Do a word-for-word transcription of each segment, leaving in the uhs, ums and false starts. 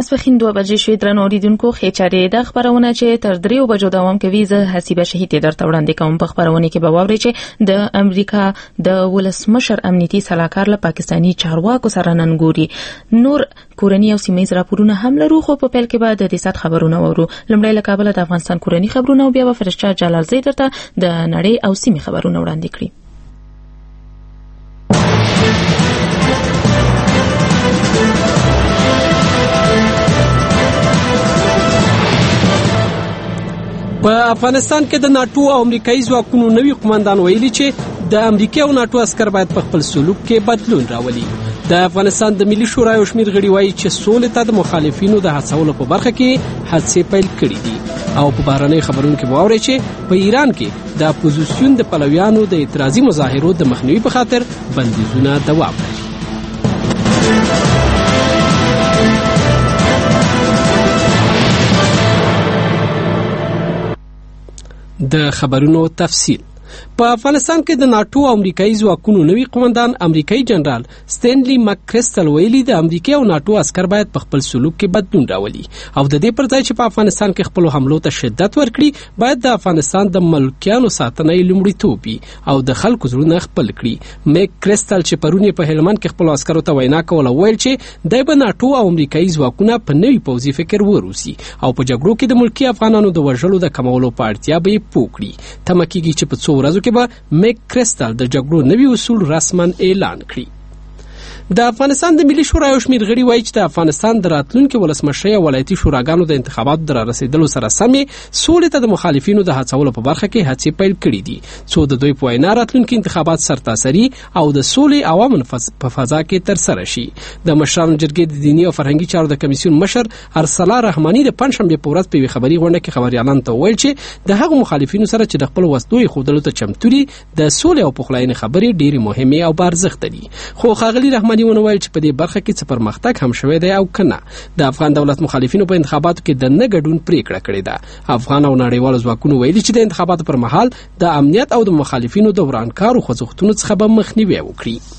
ماسپښین دوه بجې شوې. درنو اوریدونکو، ښې چارې د خپرونه چې تر دریو بجو دوام کوي، زه حسیبه شهید درته وړاندې کوم. په خپرونه کې به واورئ چې د امریکا د ولسمشر امنیتي سلاکار له پاکستاني چارواکو سره نن ګوري. نور کورنی او سیمه ییز راپورونه هم لرو، خو په پیل کې به د دې سات خبرونه وورو. لومړی له کابل د افغانستان کورنی خبرونه او بیا به فرشته جلال زی درته د نړۍ او سیمې خبرونه وړاندې کړي. په افغانستان کې د ناتو او امریکایي ځواکونو نوي قومندان ویلي چې د امریکا او ناتو عسکر باید په خپل سلوک کې بدلون راولي. د افغانستان د ملي شورا یو شمېر غړي وایي چې سولې ته د مخالفینو د هڅولو په برخه کې هڅې پیل کړي دي. او په بهرنۍ خبرونو کې واورئ چې په ایران کې د اپوزیسیون د پلویانو د اعتراضي مظاهرو د مخنیوي په خاطر بندیزونه دوام لري. د خبرونو تفصیل. په افغانستان کې د ناتو او امریکایي ځواکونو نوي قومندان امریکایي جنرال ستینلی مککریسټل ویلي د امریکا او ناتو عسكر باید په خپل سلوک کې بدلون راولي او د دې پر ځای چې په افغانستان کې خپل حملو ته شدت ورکړي، باید د افغانستان د ملکیانو ساتنه یې لومړیتوب وي او د خلکو زړونه خپل کړي. مککریسټل چې پرونی په هلمند کې خپل عسکرو ته وینا کوله، ویل چې د به ناتو او امریکایي ځواکونه په نوي پوځي فکر وروسي او په جګړو کې د ملکی افغانانو د وژلو د کمولو په اړتیا به یې پوه کړي. تمه کېږي چې په څو ورځو کې به مککریسټل د جګړو نوي اصول رسما اعلان کړي. د افغانستان د ملي شورا یو شمېر غړي وایي چې د افغانستان د راتلونکي ولسمشرۍ او ولایتي شوراګانو د انتخاباتو د رارسېدلو سره سمې سولې ته د مخالفینو د هڅولو په برخه کې هڅې پیل کړي دي، څو د دوی په وینا راتلونکي انتخابات سرتاسري او د سولې عوامو په فضا کې ترسره شي. د مشرانو جرګې د دیني او فرهنګي چارو د کمیسیون مشر ارسلا رحماني د پنځشنبې په ورځ په یوې خبري غونډه کې خبريالانو ته وویل چې د هغو مخالفینو سره چې د خپل وسلو ایښودلو ته چمتو دي، د سولې او پخلاینې خبرې ډېرې مهمې او بارزښته دي. خو ښاغلي رحماني ونه ویل چې په دې برخه کې څه پرمختګ هم شوی دی او کنه. د افغان دولت مخالفینو په انتخاباتو کې د نه ګډون پریکړه کړې ده. افغان او نړیوالو ځواکونو ویلي چې د انتخاباتو پر مهال د امنیت او د مخالفینو د ورانکارو خوځښتونو څخه به مخنیوي وکړي.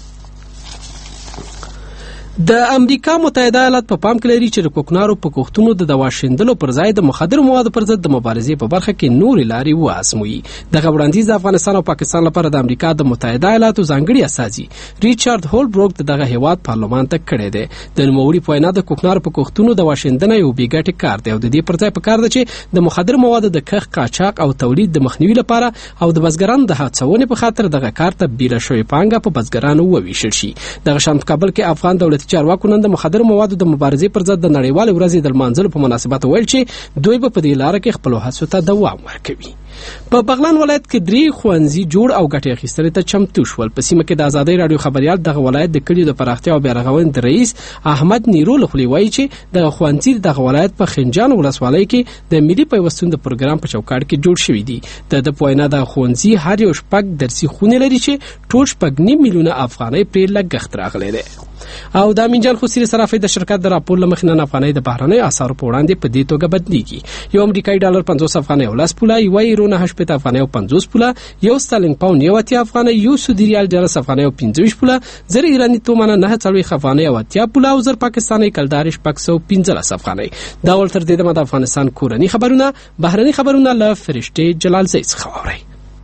د امریکا متحده ایالات په پام کې لري چې د کوکنارو په کوښتونو د دوا شیندلو پر ځای د مخدر موادو پر ضد د مبارزې په برخه کې نورې لارې وازموي. دغه وړاندیز د افغانستان او پاکستان لپاره د امریکا د متحده ایالاتو ځانګړي استازي ریچارډ هولبروک دغه هیواد پارلمان ته کړی دی. د نوموړي په وینا د کوکنارو په کوښتونو دوا شیندنه یو بې ګټې کار دی او د دې پر ځای پکار ده چې د مخدر موادو د کښت، قاچاق او تولید د مخنیوي لپاره او د بزګرانو د هڅونې په خاطر دغه کار ته بیله شوې پانګه په بزګرانو وویشل شي. دغه شان په کابل کې افغان دولتي چارواکو نن د مخدر موادو د مبارزې پر ضد د نړیوالې ورځې د لمانځلو په مناسبت ویل چې دوی به په دې لاره کې خپل هڅو ته دوام ورکوي. په بغلان ولایت کې درې ښوونځي جوړ او ګټې اخیستلو ته چمتو شول. په سیمه کې د ازادۍ راډیو خبريال دغه ولایت د کلیو د پراختیا او بیارغونې د رئیس احمد نیرو له خولې وایي چې دغه ښوونځي دغه ولایت په خنجان ولسوالۍ کې د ملي پیوستون د پروګرام په چوکاټ کې جوړ شوي دي. د د په وینا د ښوونځي هر یو شپږ درسي خونې لري چې ټول شپږ نیم میلیونه افغانۍ پرې لګښت راغلی دی. او د امینجان خسری صرافي د شرکت د راپور لمخې نن افغانۍ د بهرنۍ اسعارو په وړاندې په دې توګه بدلیږي. یو امریکایي ډالر پنځوس افغانۍ او لس پوله، یو یورو نه شپږ افغانۍ او پنځوس پوله، یو سترلینګ پاوند یو اتیا افغانۍ، یو سعودي ریال ډالر افغانۍ او پنځه ویشت پوله، زر ایراني تومانه نه څلوېښت افغانۍ او اتیا پوله او زر پاکستاني کلدار شپږ سوه پنځلس افغانۍ. دا ول تر دې د افغانستان کورنی خبرونه بهرني خبرونه له فرشته جلال زی څخه اوري.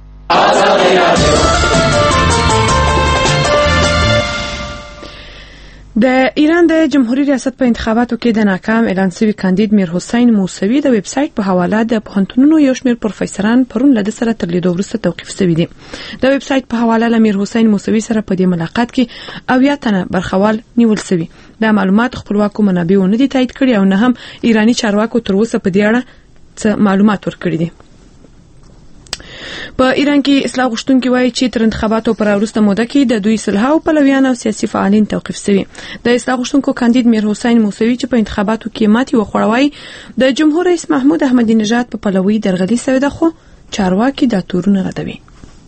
د ایران د جمهوریت ریاست په انتخاباتو کې د ناکام اعلان شوی کاندید میر حسین موسوي د ویب سټ په حواله د پوهنتونونو یو شمېر پروفیسوران پرون له سره تر لیدو وروسته توقیف شوي دي. د ویب سټ په حواله له میر حسین موسوي سره په دې ملاقات کې اویا تنه برخوال نیول شوي. دا معلومات خپلواکو منابعو نه دي تایید کړي او نه هم ایرانی چارواکو تر اوسه په دې اړه څه معلومات ورکړي دي. په ایران کې اصلاح غوښتونکي وایي چې تر انتخاباتو پر وروسته موده کې د دوی صلحاو پلویان او سیاسي فعالین توقیف شوي. د اصلاح غوښتونکو کاندید میر حسین موسوي چې په انتخاباتو کې ماتې وخوړوي د جمهور رئیس محمود احمدي نژاد په پلوي درغلي شوی ده، خو چارواکي دا تورونه ردوي.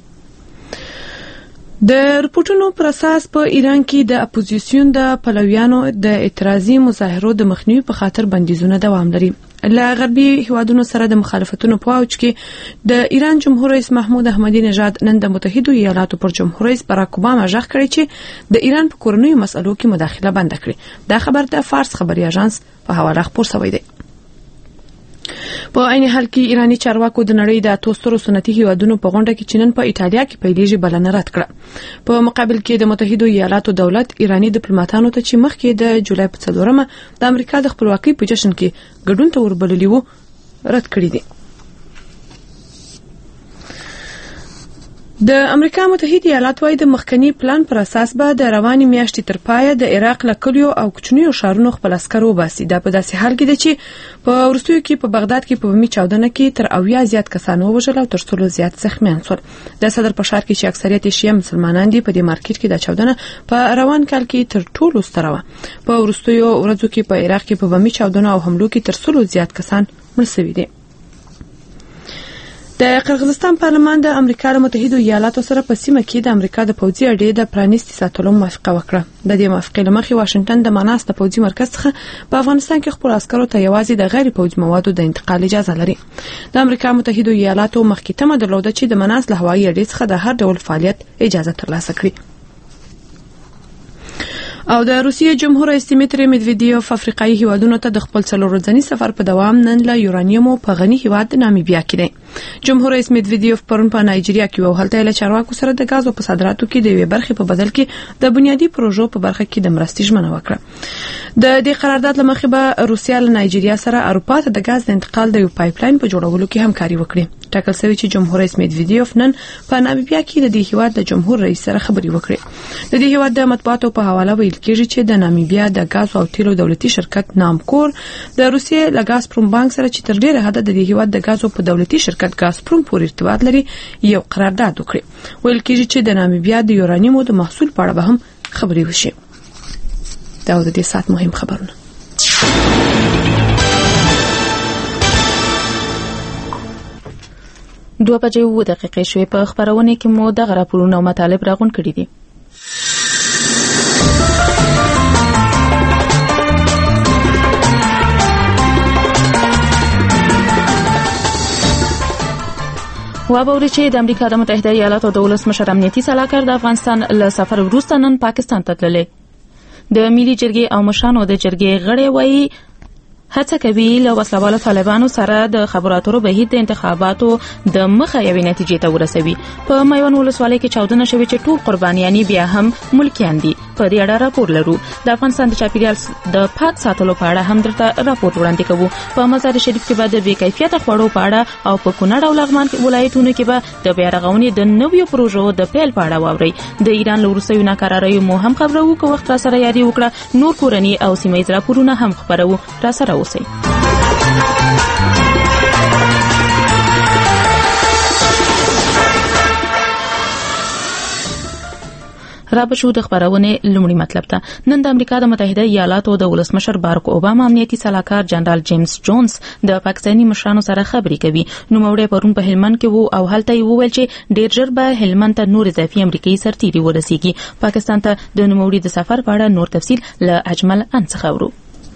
د رپورټونو پر اساس په ایران کې د اپوزیسیون د پلویانو د اعتراضي مظاهرو د مخنیوي په خاطر بندیزونه دوام لري. له غربي هیوادونو سره د مخالفتونو په اوج کې د ایران جمهور رئیس محمود احمدی نژاد نن د متحده ایالاتو پر جمهور رئیس باراک اوباما ژغ کړی چې د ایران په کورنیو مسلو کې مداخله بند کړي. دا خبر د فارس خبري اژانس په حواله خبر شوی دی. په عین حال کې ایرانی چارواکو د نړۍ د اتو سترو صنعتي هیوادونو په غونډه کې چینن په ایتالیا کې پیلېږي بلنه رد کړه. په مقابل کې د متحده ایالاتو دولت ایرانی ډیپلوماټانو ته چې مخکې د جولای په څلورمه د امریکا د خپلواکۍ په جشن کې ګډون ته وربللی وو رد کړی دی. د امریکا متحده ایالات وايي د مخکنی پلان پر اساس به د رواني میاشتې تر پایه د عراق له کلیو او کوچنیو ښارونو خپل عسکر وباسي. دا په داسې حال کې دی چې په وروستیو کې په بغداد کې په بمي چاودنه کې تر اویا زیات کسان ووژل او تر څلور زیات زخمیان شول. د صدر په ښار کې چې اکثریت شیعه مسلمانان دي په دې مارکیټ کې د چاودنه په روان کال کې تر ټولو ستره وه. په وروستیو ورځو کې په عراق کې په بمي چاودنه او حملو کې تر څلور زیات کسان مړ شوي دي. د قرغیزستان پارلمان د امریکا له متحده ایالاتو سره په سیمه کې د امریکا د پوځي اډې د پرانیستي ساتلو موافقه وکړه. د دې موافقې له مخې واشنگټن د مناس د پوځي مرکز څخه په افغانستان کې خپل عسکرو ته یوازې د غیر پوځي موادو د انتقال اجازه لري. د امریکا متحده ایالاتو مخکې تمه درلوده چې د مناس له هوایي اډې څخه د هر ډول فعالیت اجازه ترلاسه کړي. او د روسیې جمهور رئیس دیمیتری مدویدیوف افریقایي هیوادونو ته د خپل څلور ورځني سفر په دوام نن له یورانیوم په غني هیواد نامیبیا کې دی. جمهور رئیس مدویدیوف پرون په نایجیریا کې وهلته له چارواکو سره د غاز او په صادراتو کې د یوې برخې په بدل کې د بنیادی پروژو په برخه کې د مرستې ژمنه وکړه. د دې قرارداد له مخې به روسیا له نایجیریا سره اروپا ته د غاز د انتقال د یو پایپلاین په جوړولو کې همکاري وکړي. ټاکل شوی چې جمهور رئیس مدویدیوف نن په نامیبیا کې د دې هیواد د جمهور رئیس سره خبري وکړي. د دې هیواد د مطبوعاتو په حواله ویل کېږي چې د نامیبیا د غاز او تیلو دولتي شرکت نامکور د روسیې له غازپروم بانک سره چې تر ډیره حد د دې هیواد د غاز په دولتي شرکت غازپروم پورې ارتباط لري یو قرارداد وکړي. ویل کېږي چې د نامیبیا د یورانیوم د محصول په اړه به هم خبري وشي. دا د دې سات مهم خبرونه. دوه بجې اووه دقیقې شوې. په خبرونه کې مو دغه راپورونه او مطالب راغونډ کړي دي. وابوري چې د امریکا د متحده ایالاتو د ولسمشر امنیتي سلاکار د افغانستان له سفر وروسته نن پاکستان ته تللی. د ملي جرګې او مشرانو د جرګې غړي وایي هڅه کوي له وسلوالو طالبانو سره د خبرو اترو بهیر د انتخاباتو د مخه یوې نتیجې ته ورسوي. په میوند ولسوالۍ کې چاودنه شوې چې ټول قربانیان بیا هم ملکیان دي. په دې اړه راپور لرو. د افغانستان د چاپیریال د پاک ساتلو په اړه هم درته راپور وړاندې کوو. په مزار شریف کې به د بې کیفیته خوړو په اړه او په کونړ او لغمان ولایتونو کې به د بیا رغونې د نویو پروژو د پیل په اړه واورئ. د ایران له وروستیو ناکراریو مو هم خبرو. که وخت را سره یاري وکړه نور کورني او سیمه ییز راپورونه هم خبرو. را سره اوسئ. را بشو د خبرونه لومړی مطلب ته. نن د امریکا د متحده ایالاتو د ولسمشر باراک اوباما امنیتي سلاکار جنرال جیمز جونز د پاکستاني مشرانو سره خبرې کوي. نو موړې پرون په هلمند کې وو او هلته یې وویل چې ډېر ژر به هلمند ته نور اضافي امریکایي سرتیري ورسیږي. پاکستان ته د نوموړي د سفر په اړه نور تفصیل له اجمل ان څخه ورو.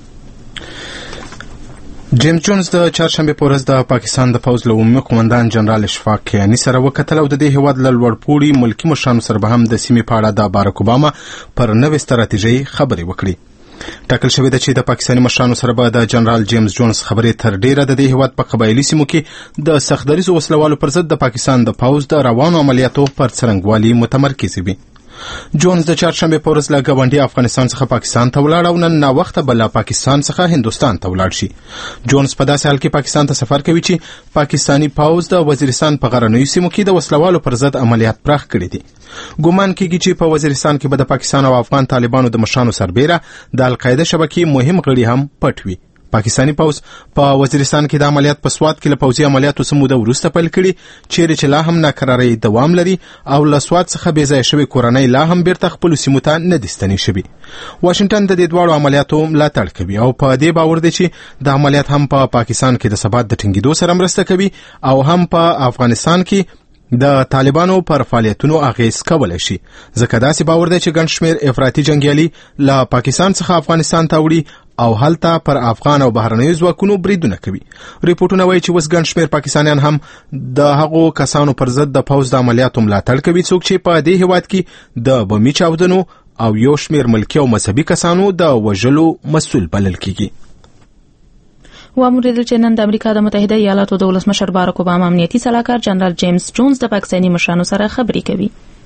جیمز جونز د چهارشنبه په ورځ د پاکستان د پوځ له عمومي قومندان جنرال اشفاق کیانی سره وکتل او د دې هیواد له لوړپوړي ملکی مشرانو سره به هم د سیمې په اړه د باراک اوباما پر نوې ستراتیژۍ خبرې وکړي. ټاکل شوی ده چې د پاکستاني مشرانو سره به د جنرال جیمز جونز خبرې تر ډیره د دې هیواد په قبایلي سیمو کې د سختدریزو وسلوالو پر ضد د پاکستان د پوځ د روانو عملیاتو پر څرنګوالي متمرکز وي. جونز د چهارشنبه په ورځ له ګاونډي افغانستان څخه پاکستان ته ولاړ او نن ناوخته بل پاکستان څخه هندستان ته ولاړ شي. جونز په داسې حال کې پاکستان ته سفر کوي چې پاکستانی پوځ د وزیرستان په غرنیو سیمو کې د وسلوالو پر ضد عملیات پراخ کړي دي. ګومان کېږي چې په وزیرستان کې به د پاکستان او افغان طالبانو د مشرانو سربېره د القاعده شبکې مهم غړي هم پټ وي. پاکستانی پوځ په وزیرستان کې د عملیات په سواد کې له پوځي عملیاتو څخه موده وروسته پیل کړي چیرې چې لا هم ناکرارۍ دوام لري او له سواد څخه بې ځایه شوې کورنۍ لا هم بیرته خپلو سیمو ته نه دي ستنې شوي. واشنګټن د دې دواړو عملیاتو ملاتړ کوي او په دې باور دی چې د عملیات هم په پا پاکستان کې د ثبات د ټینګېدو سره مرسته کوي او هم په افغانستان کې د طالبانو پر فعالیتونو اغیز کولای شي. ځکه داسې باور دی چې ګڼ شمېر افراطي جنګیالي له پاکستان څخه افغانستان ته وړي او هلته پر افغان او بهرنیو ځواکونو بریدونه کوي. ریپورتونه وایي چې اوس ګڼ شمېر پاکستانیان هم د هغو کسانو پر ضد د پوځ د عملیاتو ملاتړ کوي څوک چې په دې هیواد کې د بمي چاودنو او یو شمېر ملکي او مذهبي کسانو د وژلو مسؤل بلل کیږي. واموریدل چې نن د امریکا د متحده ایالاتو د ولسمشر باراک اوباما امنیتي سلاکار جنرال جیمز جونز د پاکستاني مشرانو سره خبرې کوي.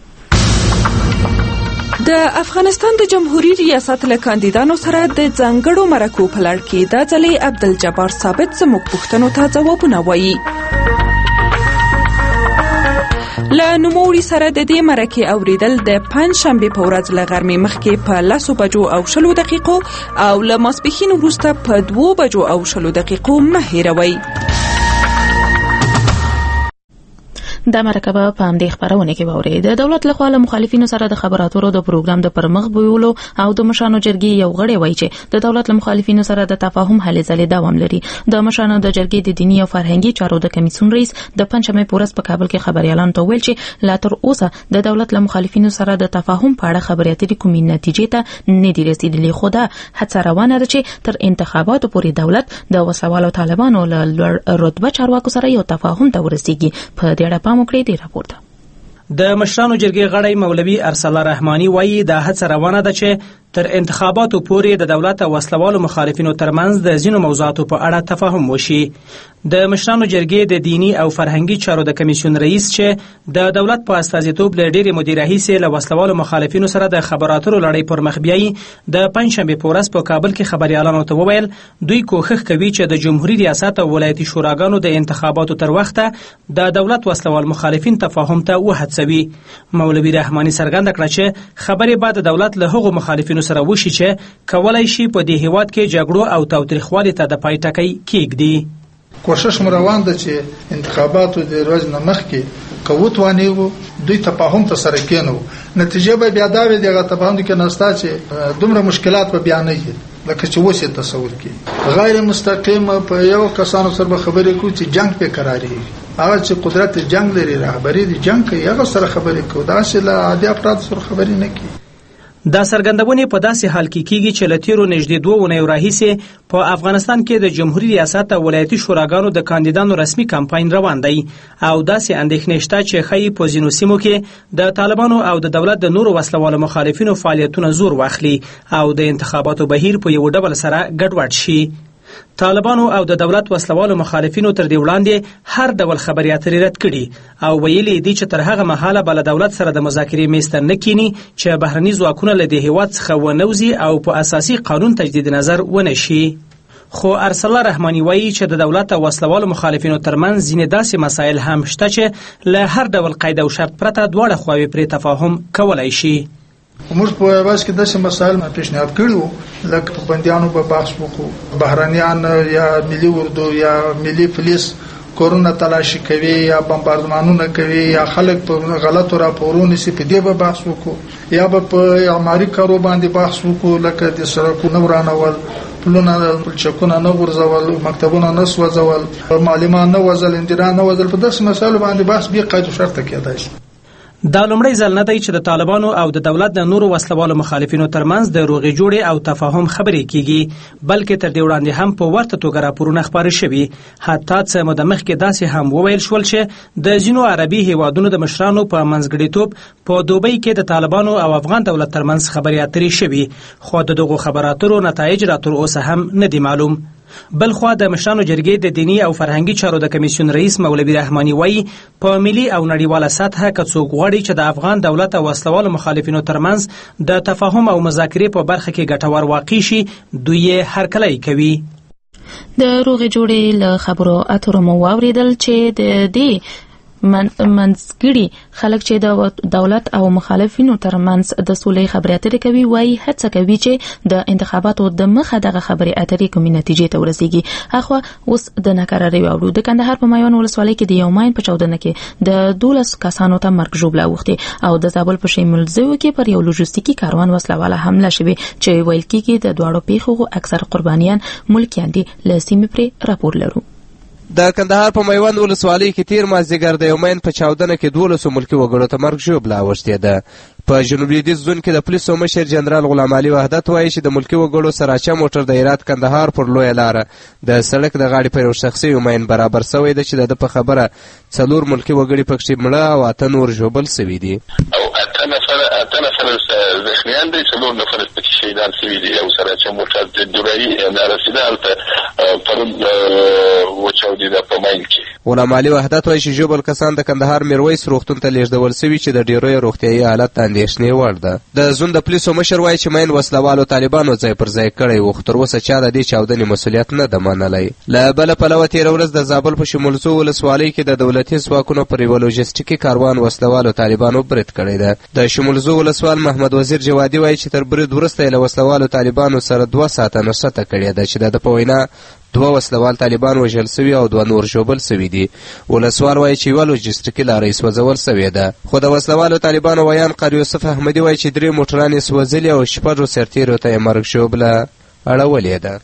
د افغانستان د جمهوریت ریاست له کاندیدانو سره د ځانګړو مرکو په لړ کې د ځلې عبدالجبار ثابت زموږ پوښتنو ته ځوابونه وایي. له نوموړي سره د دې مرکې اوریدل د پنځ شنبې په ورځ له غرمې مخکې په لسو بجو او شلو دقیقو او له ماسپښین وروسته په دوو بجو او شلو دقیقو مه هیروئ. دا مرکه په همدې خبرونه کې واوري. د دولت لخوا له مخالفینو سره د خبرو اترو د پروګرام د پرمخ بیولو او د مشانو جرګې یو غړی وایي چې د دولت له مخالفینو سره د تفاهم هلې ځلې دوام لري. د مشانو د جرګې د دینی او فرهنګي چارو د کمیسیون رئیس د پنځمې پورس په کابل کې خبريالانو ته ویل چې لا تر اوسه د دولت له مخالفینو سره د تفاهم په اړه خبرې اترې کومې نتیجې ته نه دي رسیدلې. خو دا هڅه روانه ده چې تر انتخاباتو پورې دولت د وسوالو طالبانو له لوړ رتبه چارواکو سره یو تفاهم ته ورسیږي. په دې اړه پام وکړئ د راپور ته. د مشرانو جرګې غړی مولوي ارسلا رحماني وایي دا هڅه روانه ده چې تر انتخاباتو پورې د دولت او وسلوالو مخالفینو ترمنځ د ځینو موضوعاتو په اړه تفاهم وشي. د مشرانو جرګې د دینی او فرهنګي چارو د کمیسیون رئیس چې د دولت په استازیتوب له ډېرې مودې راهیسې له وسلوالو مخالفینو سره د خبرو اترو لړۍ پر مخ بیایي د پنځشنبې په ورځ په کابل کې خبريالانو ته وویل دوی کوښښ کوي چې د جمهوریت ریاست او ولایتي شوراګانو د انتخاباتو تر وخته د دولت وسلوال مخالفین تفاهم ته وهڅوي. مولوي رحماني څرګنده کړه چې خبرې بعد د دولت له هغو مخالفینو سره وشي چې کولای شي په دې هیواد کې جګړو او تاوتریخوالي ته د پای ټکی کېږدي. کوشش مو روان ده چې انتخاباتو د ورځې نه مخکې کووت وانیو دوی تفاهم ته سره کېنو. نتیجه به بیا دا وي دغه تفاهم کې نستا چې دومره مشکلات به بیان نه وي لکه چې وسه تصور کې غیر مستقیم په یو کسانو سره خبرې کوي چې جنگ په قراري هغه چې قدرت جنگ لري رهبری دي جنگ کوي هغه سره خبرې کوي دا چې له عادي افراد سره خبرې نه کوي. دا څرګندونې په داسې حال کې کیږي چې له تیرو نږدې دوه اونیو راهیسې په افغانستان کې د جمهوریت ریاست او ولایتي شوراګانو د کاندیدانو رسمي کمپاین روان دی او داسې اندېښنې شته چې ښایي په ځینو سیمو کې د طالبانو او د دولت د نورو وسلوالو مخالفینو فعالیتونه زور واخلي او د انتخاباتو بهیر په یو ډول سره ګډوډ شي. طالبانو او د دولت وسلوالو مخالفینو تر دې وړاندې هر ډول خبرې اترې رد کړي او ویلي دي چې تر هغه مهاله به له دولت سره د مذاکرې میز ته نه کینی چې بهرني ځواکونه له دې هیواد څخه ونوځي او په اساسي قانون تجدید نظر ونه شي. خو ارسلا رحماني وایي چې د دولت او وسلوالو مخالفینو ترمنځ ځینې داسې مسایل هم شته چې له هر ډول قید او شرط پرته دواړه خواوې پرې تفاهم کولی شي. موږ په واس کې داسې مسایل پیشنهاد کړو لکه بندیانو په بحث وکړو بهرانيان یا ملي اردو یا ملي پولیس کورونه تلاشي کوي یا بمباردمانونه کوي یا خلک په غلطو راپورونو سي په دې به بحث وکړو یا په اعماري کارو باندې بحث وکړو لکه د سړکونو ورانول پلونه چکونه نه ورزول مکتبونه نه سوځول معلمان نه وزل اندران نه وزل په داسې مسایل باندې بحث به قید شرط کېدای شي. دا لومړی ځل نه دی چې د طالبانو او د دولت د نورو وسلوالو مخالفینو ترمنځ د روغې جوړې او تفاهم خبرې کیږي بلکې تر دې وړاندې هم په ورته توګه راپورونه خپاره شوي. حتی څه موده مخکې داسې هم وویل شول چې د ځینو عربي هیوادونو د مشرانو په منځګړیتوب په دوبۍ کې د طالبانو او افغان دولت ترمنځ خبرې اترې شوي خو د دغو خبرو اترو نتایج را تر اوسه هم نه دي معلوم. بل خو د مشرانو جرګې د دینی او فرهنګي چارو د کمیسیون رئیس مولوي رحماني وایي په ملي او نړیواله سطحه که څوک غواړي چې د افغان دولت او وسلوالو مخالفینو ترمنځ د تفاهم او مذاکرې په برخه کې ګټور واقع شي دوی یې هرکلی کوي. د روغې جوړې له خبرو اترو مو واوریدل چې د دې من منځګړي خلک چې د دولت او مخالفینو ترمنځ د سولې خبرې اترې کوي وایي هڅه کوي چې د انتخاباتو د مخه دغه خبرې اترې کومې نتیجې ته ورسیږي. اخو اوس د ناکرارۍ واورو د کندهار په میوند ولسوالۍ کې د یو ماین په چاودنه کې د دولس کسانو ته مرګ ژوبله اوښتې او د زابل په شیملزیو کې پر یو لوجستیکي کاروان وسلواله حمله شوې چې ویل کېږي د دواړو پیښو اکثر قربانیان ملکیان دي. له سیمې پرې راپور لرو. د کندهار په میوند ولسوالۍ کې تیر مازدیګر د یو مین په چاودنه کې دولسو ملکي وګړو ته مرګ ژوبله اوښتېده. په جنوب لویدیځ زون کې د پولیسو مشر جنرال غلام علي وحدت وایي چې د ملکي وګړو سراچه موټر د هرات کندهار پر لویه لاره د سړک د غاړې پر یو شخصي مین برابر سوی ده چې د په خبره څلور ملکي وګړي پکې مړه او اته نور ژوبل سوي دي. او اته نفر اته نفر زخمیان دي، څلور نفر پکې شهیدان سوي دي. او سراچه موټر د دورايي نارسیده هلته پرون وچاودېده په مین کې. غلام علي وحدت وایي چې ژوبل کسان د کندهار میرویس روغتون ته لیږدول سوي چې د ډېرو روغتیایي حالت ته اندېښنې وړ ده. د زون د پولیسو مشر وایي چې مین وسلوالو طالبانو ځای پر ځای کړی و، خو تر اوسه چا د دې چاودنې مسؤلیت نه ده منلی. له بله پلوه تېره ورځ د زابل په شمولزو ولسوالۍ کې د دولتي ځواکونو پر یوه لوجستیکي کاروان وسلوالو طالبانو برید کړی ده. د شمولزو ولسوال محمد وزیر جوادي وایي چې تر برید وروسته یې له وسلوالو طالبانو سره دوه ساعته نښته کړې ده چې د ده په وینا دوه وسلوال طالبان وژل سوي او دوه نور ژوبل سوي دي. ولسوال وایي چې یوه لوجستیکي لاره یې سوځول سوې ده. خو د وسلوالو طالبانو ویان قاری یوسف احمدي وایي چې درې موټران یې سوځلي او شپږو سرتیرو ته یې مرګ ژوبله اړولې ده.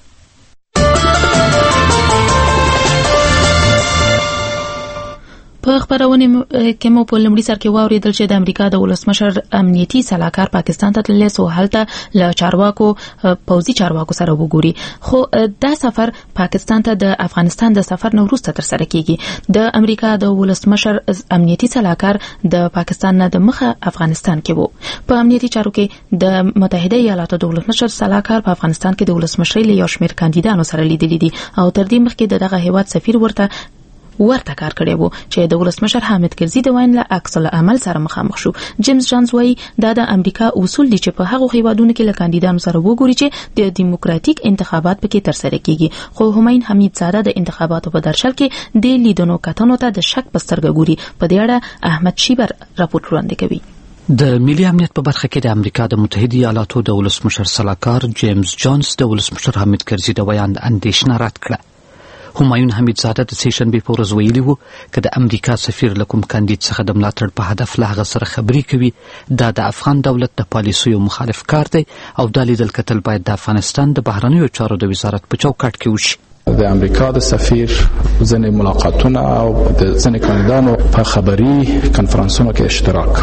په خبرونه کې مو په لومړي سر کې واوریدل چې د امریکا د ولسمشر امنیتي سلاکار پاکستان ته تللی سو هلته له چارواکو پوځي چارواکو سره وګوري. خو دا سفر پاکستان ته د افغانستان د سفر نه وروسته تر سره کیږي. د امریکا د ولسمشر امنیتي سلاکار د پاکستان نه د مخه افغانستان کې وو. په امنیتي چارو کې د متحده ایالاتو د ولسمشر سلاکار په افغانستان کې د ولسمشرۍ له یو شمېر کاندیدانو سره لیدلي دي او تر دې مخکې د دغه هیواد سفیر ورته ورته کار کړی وو چې د ولسمشر حامد کرزي د وین له عکس العمل سره مخامخ شو. جیمز جانز وایي دا د امریکا اصول دي چې په هغو هیوادونو کې له کاندیدانو سره وګوري چې د دیموکراتیک انتخابات پکې ترسره کیږي. خو همین حمیدزاده د انتخاباتو په درشل کې د لیدونو کتنو ته د شک په سترګه ګوري. په دې اړه احمد شیبر راپور وړاندې کوي. د ملي امنیت په برخه کې د امریکا د متحده ایالاتو د ولسمشر سلاکار جیمز جانز د ولسمشر حامد کرزي د ویان اندېښنه رد کړه. همایون حمیدزاده د سې شنبې په ورځ ویلي وو که د امریکا سفیر له کوم کاندید څخه د ملاتړ په هدف له هغه سره خبرې کوي دا د افغان دولت د پالیسیو مخالف کار دی او دا لیدل کتل باید د افغانستان د بهرنیو چارو د وزارت په چوکاټ کې وشي. د امریکا د سفیر ځینې ملاقاتونه او د ځینې کاندیدانو په خبري کنفرانسونو کې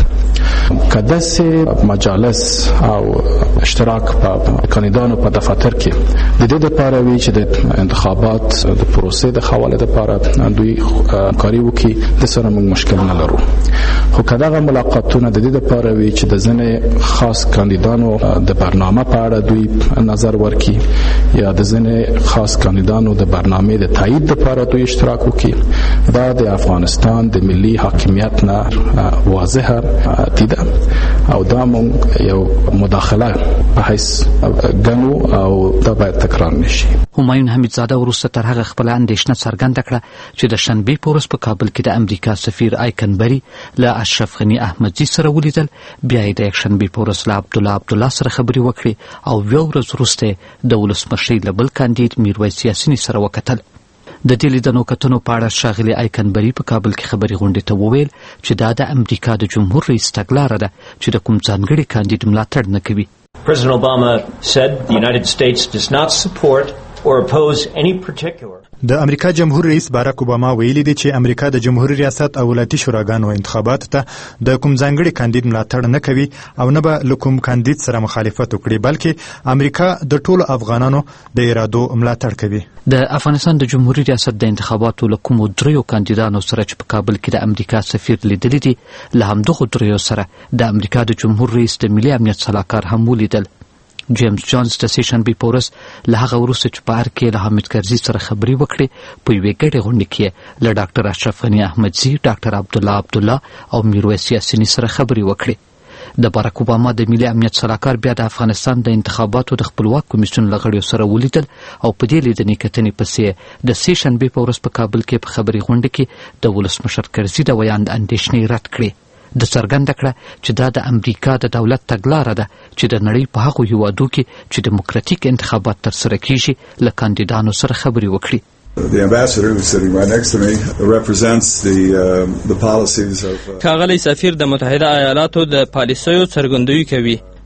اشتراک که داسې مجالس او اشتراک په کاندیدانو په دفاتر کې د دې دپاره وي چې د انتخابات د پروسې د ښه والي دپاره دوی همکاري وکړي د سره موږ مشکل نه لرو. خو که دغه ملاقاتونه د دې دپاره وي چې د ځینې خاص کاندیدانو د برنامه په اړه دوی نظر ورکړي یا د ځینې خاص کاندیدانو د برنامه د تایید لپاره دوی اشتراک وکړي دا د افغانستان د ملي حاکمیت نه واضحه دیده او دا مونږ یو مداخله په حیث ګڼو او دا باید تکرار نشي. همایون حمیدزاده وروسته تر هغه خپله اندېښنه څرګنده کړه چې د شنبې په ورځ په کابل کې د امریکا سفیر آیکنبري له اشرف غني احمدزي سره ولیدل. بیا یې د یکشنبې په ورځ له عبدالله عبدالله سره خبرې وکړې او یوه ورځ وروسته د ولسمشرۍ له بل کاندید میرویس یاسین سره وکتل. د دې لیدنو کتنو په اړه ښاغلي آیکنبري په کابل کې خبري غونډې ته وویل چې دا د امریکا د جمهور رئیس تګلاره ده چې د کوم ځانګړي کاندید ملاتړ نه کوي. President Obama said the United States does not support or oppose any particular د امریکا جمهور رئیس باراک اوباما ویلي دی چې امریکا د جمهوریت ریاست او ولایتي شوراګانو انتخاباتو ته د کوم ځانګړي کاندید ملاتړ نه کوي او نه به له کوم کاندید سره مخالفت وکړي بلکې امریکا د ټولو افغانانو د ارادو ملاتړ کوي. د افغانستان د جمهوریت ریاست د انتخاباتو له کومو دریو کاندیدانو سره چې په کابل کې د امریکا سفیر لیدلی دي له همدغو دریو سره د امریکا د جمهور رئیس د ملي امنیت سلاکار هم ولیدل. جیمز جانز د سې شنبې په ورځ له هغه وروسته چې په هر کې له حامد کرزي سره خبرې وکړې په یوې ګډې غونډې کې له ډاکټر اشرف غني احمدزي ډاکټر عبدالله عبدالله او میرویس یاسیني سره خبرې وکړې. د باراک اوباما د ملي امنیت سلاکار بیا د افغانستان د انتخاباتو د خپلواک کمیسیون له غړیو سره ولیدل او په دې لیدنې کتنې پسې د سې شنبې په ورځ په کابل کې په خبري غونډه کې د ولسمشر کرزي د ویان اندېښنې رد کړې. د څرګنده کړه چې دا د امریکا د دولت تګلاره ده چې د نړۍ په هغو هیوادو کې چې دیموکراتیک انتخابات ترسره کیږي له کاندیدانو سره خبرې وکړي. The ambassador who's sitting right next to me represents the uh, the policies of uh... ښاغلی سفیر د متحده ایالاتو د پالیسیو څرګندویي کوي.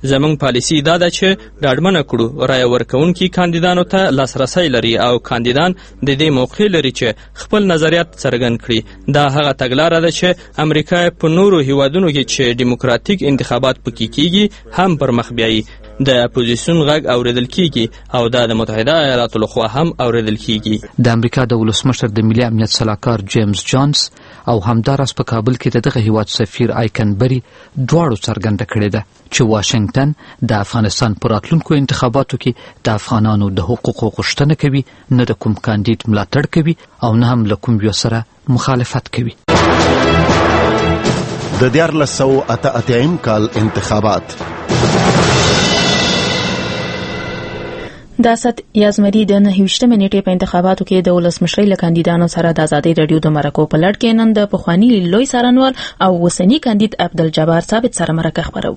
زموږ پالیسي دا ده چې ډاډمنه کړو رایه ورکوونکي کاندیدانو ته لاسرسی لري او کاندیدان د دې موقع لري چې خپل نظریات څرګند کړي. دا هغه تګلاره ده چې امریکا په نورو هیوادونو کې چې دیموکراتیک انتخابات پکې کیږي هم پر مخ بیایي. د اپوزیسیون غږ اوریدل کیږي او دا د متحده ایالاتو لخوا هم اوریدل کیږي. د امریکا د ولسمشر د ملي امنیت صلاحکار جیمز جونز او همداراز په کابل کې د دغه هیواد سفیر آیکن بری دواړو څرګنده کړې ده چې واشنگټن د افغانستان په راتلونکو انتخاباتو کې د افغانانو د حقوقو غوښتنه کوي، نه د کوم کاندید ملاتړ کوي او نه هم له کوم یو سره مخالفت کوي. د دیارلس سوه اته اتیا کال انتخابات د اسد یازمری د نهه ویشتمې نیټې په انتخاباتو کې د ولسمشرۍ له کاندیدانو سره د آزادۍ رادیو د مرکو په لړ کې نن د پخوانی لوی څارنوال او اوسنی کاندید عبدالجبار ثابت سره مرکه خبرو.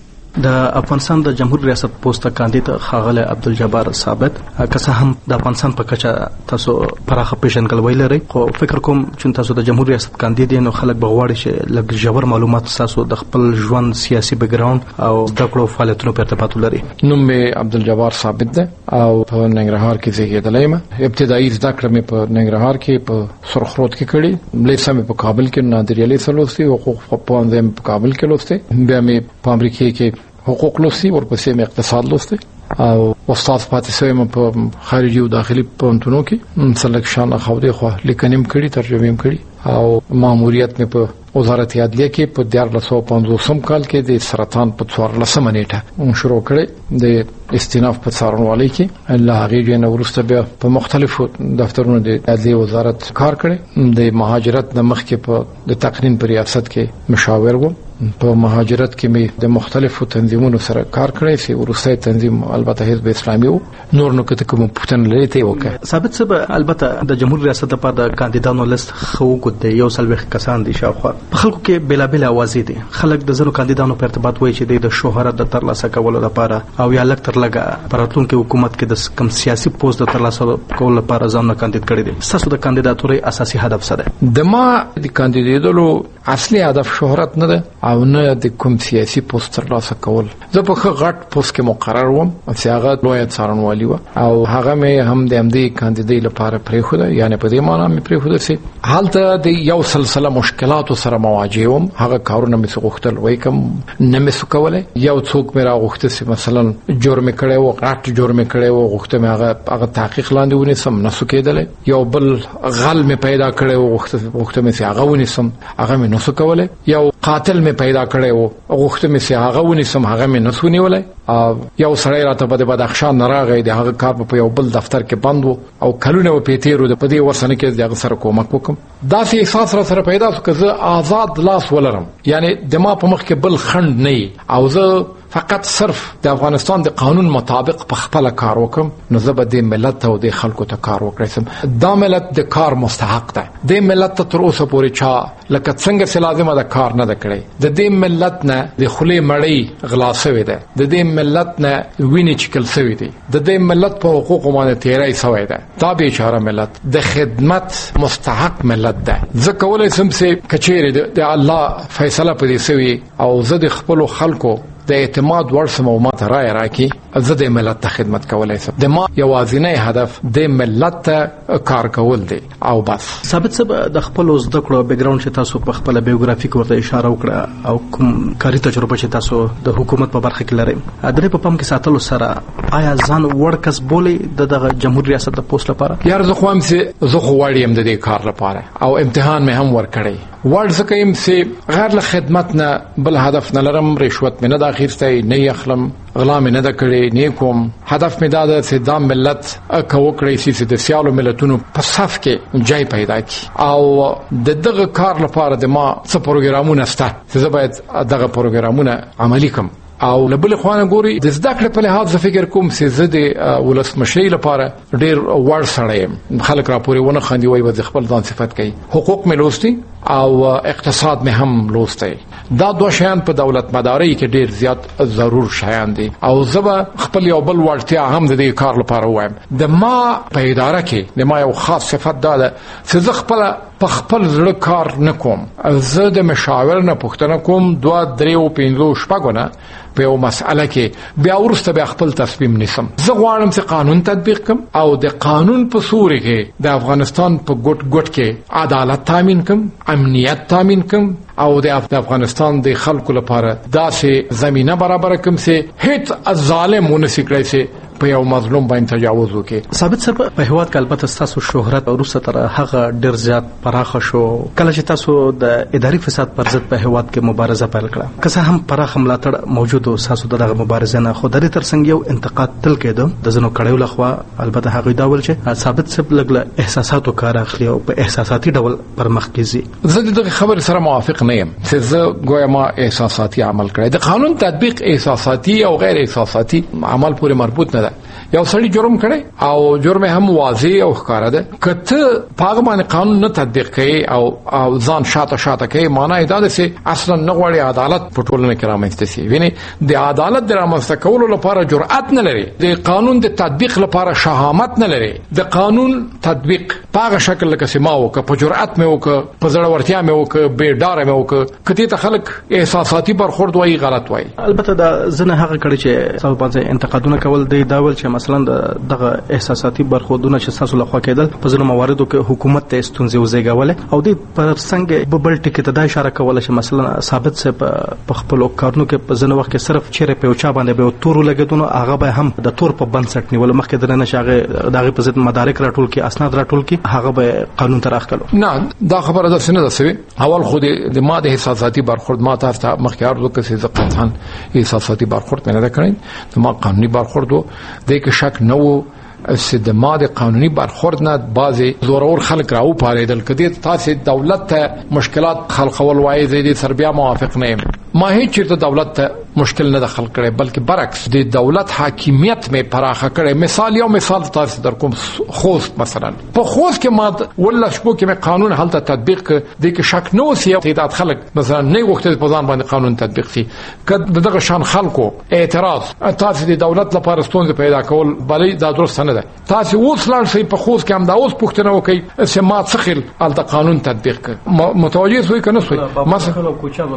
د افغانستان د جمهور ریاست پوسټ کاندید خاغله عبدالجبار ثابت که څه هم د افغانستان په کچه تاسو پراخه پیژنګلوي لري، خو فکر کوم چې تاسو د جمهور ریاست کاندید نو خلک بغواړي چې لږ ژور معلومات تاسو د خپل ژوند سیاسي بیک ګراوند او د کړو فعالیتونو په ارتباط لري. نوم مې عبدالجبار ثابت ده او په ننګرهار کې زیږیدلی یم. ابتدایي زده کړې مې په ننګرهار کې په سرخروت کې کړې، لیسه مې په کابل کې نادر علي سره لوستې، حقوق پوهنځی مې په کابل کې لوستې، بیا مې په امریکا کې حقوق لوستي، ورپسې مې اقتصاد لوستي او استاد پاتې شوم په خارجي او داخلي پوهنتونونو کې سلیکشن اخوده خو لیکنیم کړي، ترجمه هم کړي او ماموریت مې په وزارت عدلیه کې په دیارلس سوه پنځوسم کال کې د سرطان په څوارلسمه نیټه شروع کړي د استیناف په څارنوالۍ کې. الله هغې نه وروسته بیا په مختلفو دفترونو د عدلیه وزارت کار کړي. د مهاجرت نه مخکې په د تقنین په ریاست کې مشاور وم. په مهاجرت کې مې د مختلفو تنظیمونو سره کار کړی چې وروستی تنظیم البته حزب اسلامي وو. نور نو کته کوم پوښتنه لري ته وکړه. ثابت صاحب، البته د جمهور ریاست لپاره د کاندیدانو لیست خو ګد یو سلوخ کسان دي شاوخوا. په خلکو کې بلابل اوازې دي. خلک د زنو کاندیدانو په ارتباط وایي چې د شهرت د ترلاسه کولو لپاره او یا لک تر لګه پراتونکو حکومت کې د کم سیاسي پوسټ د ترلاسه کولو لپاره ځان کاندید کړي دي. تاسو د کاندیداتوري اساسي هدف څه دی؟ د ما د کاندیدېدلو اصلي هدف شهرت نه ده او نه د کوم سیاسي پوسټ ترلاسه کول. زه په غټ پوسټ کې مقرر وم چې هغه لوی څارنوالي و او هغه مې هم د امدی کاندیدۍ لپاره پریښوده، یعنی په دې معنی مې پریښوده چې حالته د یو سلسله مشکلاتو سره مواجه وم. هغه کارونه مې غوښتل وای کوم نه مې سکوله. یو څوک مې راغوښته چې مثلا جرم کړي و، غټ جرم کړي و، غوښته مې هغه هغه تحقیق لاندې ونیسم، نه سکیدل. یو بل غل مې پیدا کړي و، غوښته غوښته مې چې هغه ونیسم، هغه مې نه سکوله. یو قاتل مې پیدا کړي و، غوښته مې چې هغه ونیسم، هغه مې نه سونیولای. یو سړی راته په بدخشان راغی، د هغه کار په یو بل دفتر کې بند و او کلونه و پیتیرو د پدې ورسنه کې د هغه سره کومک وکم. دا سي احساس را سره پیدا شو چې آزاد لاس ولرم، یعنی د ما په مخ کې بل خند نه او زه فقط صرف د افغانستان د قانون مطابق په خپل کار وکم. نو زه به د ملت او د خلکو ته کار وکړم. دا ملت د کار مستحق ده. د ملت ته تر اوسه پورې چا لکه څنګه چې لازمه ده کار نه ده کړی. د دې ملت نه د خولې مړۍ غلا شوې ده، د دې ملت نه وینې چکل شوې دي، د دې ملت په حقوقو باندې تیری شوی ده. دا بیچاره ملت د خدمت مستحق ملت ده. زه کولی شم چې کچېرې د الله فیصله په دې شوې او زه د خپلو خلکو د اعتماد ورسم او ماته رای راکړي، زه د ملت ته خدمت کولای شم. د ما یوازینی هدف د ملت ته کار کول دی او بس. ثابت صاحب، د خپل زده کړو بیک ګراوند چې تاسو په خپل بایوګرافي کې ورته اشاره وکړه او کوم کاري تجربه چې تاسو د حکومت په برخه کې لرئ، د دې په پام کې ساتلو سره آیا ځان ورکس بولې د دغه جمهور ریاست د پوسټ لپاره؟ یار زه خو هم چې زه خو واړم د دې کار لپاره او امتحان مې هم ورکړی. وړ ځکه يم چې غیر له خدمت نه بل هدف نه لرم، رشوت مې نه د اخیستی، نه یخلم، غلا مې نه د کړې، نه کوم. هدف مې دا ده چې دا ملت کو کړی چې د سیالو ملتونو په صف کې ځای پیدا کړي او د دغه کار لپاره د ما څه پروګرامونه شته چې زه باید دغه پروګرامونه عملي کړم. او لبل خوانه ګوري د زده کړې په لحاظ فکر کوم چې زه د ولسمشۍ لپاره ډېر وړ سړی یم. خلک راپورې ونه خاندي وایي به خپل ځان صفت کوي. حقوق مې لوستي او اقتصاد مې هم لوستی. دا دوه شیان په دولت مدارۍ کې ډېر زیات ضرور شیان دي او زه به خپل یو بل وړتیا هم د دې کار لپاره وایم. د ما په اداره کې د ما یو خاص صفت دا ده چې زه خپله په خپل زړه کار نه کوم. زه د مشاور نه پوښتنه کوم دوه درې او پنځه شپږ نه په یو مسأله کې بیا ورسته بیا خپل تصمیم نیسم. زه غواړم چې قانون تطبیق کم او د قانون په سوري کې د افغانستان په ګټ ګټ کې عدالت تامین کم، امنیت تامین کم او د افغانستان د خلکو لپاره داسې زمينه برابر کم چې هیڅ ظالم ونسي کړی چې په یو مظلوم باندې تجاوز وکړي. ثابت سر په هیواد کې البته تاسو شهرت او روسه تر هغه ډیر زیات پراخه شو کله چې تاسو د اداري فساد پر ضد په هیواد کې مبارزه پیل کړه. که څه هم پراخه ملاتړ موجود او تاسو دغه مبارزه نه خو درې تر څنګ یو انتقاد تل کېده د زنو کړهو لخوا. البته هغه دا ول چې ثابت سر لګله احساساتو کار اخلي او په احساساتي ډول پر مخ کېږي. زه دغه خبر سره موافق نه یم چې زه ګویا ما احساساتي عمل کړی. د قانون تطبیق احساساتي او غیر احساساتي عمل پورې مربوط نه ده. یو سړی جرم کړي او جرم هم واضح او ښکاره ده. کته پاغه باندې قانون نه تطبیق کوي او او ځان شاته شاته کوي معنی دا ده چې اصلا نه غواړي عدالت په ټولنه کې رامنځته شي. ویني د عدالت د رامنځته کولو لپاره جرأت نه لري، د قانون د تطبیق لپاره شهامت نه لري. د قانون تطبیق پاغه شکل لکه سما او که په جرأت مې او که په زړورتیا مې او که به ډار مې او که کته ته خلک احساساتي برخورد وایي غلط وایي. البته دا زنه هغه کړي چې تاسو باندې انتقادونه کول دی دا ول چې مثلا دغه احساساتي برخوردونه چې تاسو لخوا کېدل په ځینو مواردو کې حکومت ته ستونزې وزېږولې او د پر څنګه ببل ټکی ته دا اشاره کوله چې مثلا ثابت سه په خپل کارونو کې په ځینو وخت کې صرف چیرې په چا باندې به تور لګیدونه هغه به هم د تور په بنسټ نیول مخکې درنه شاغه دغه په ضد مدارک راټول کې اسناد راټول کې هغه به قانون ته راخلو. نه دا خبره ده سنه ده سوي اول خو د ماده احساساتي برخورد ما تاسو ته مخکې ارزو کې چې قطعا احساساتي برخورد نه کړی ته ما قانوني برخورد و د کې شک نه و چې د ماده قانوني برخورد نه بعضي زورور خلک راو پاریدل کدي تاسو دولت ته مشکلات خلقول وایي د سربیا موافق نه ما هیڅ چیرته دولت ته مشکل نه دخل کړي بلکې برعکس د دولت حاکمیت مې پراخه کړي. مثال یو مثال تاسو در کوم خوست مثلا په خوست کې ما ولا شپو کې مې قانون حالت تطبیق د کې شک نه وسی تعداد خلک مثلا نه وخت په ځان باندې قانون تطبیق شي کله دغه شان خلکو اعتراض تاسو د دولت لپاره ستونزې پیدا کول بلې دا درست نه ده. تاسو اوس لاړ شئ په خوست کې هم دا اوس پوښتنه وکړي چې ما څخل حالت قانون تطبیق کړ متوجه شوي کنه شوي مثلا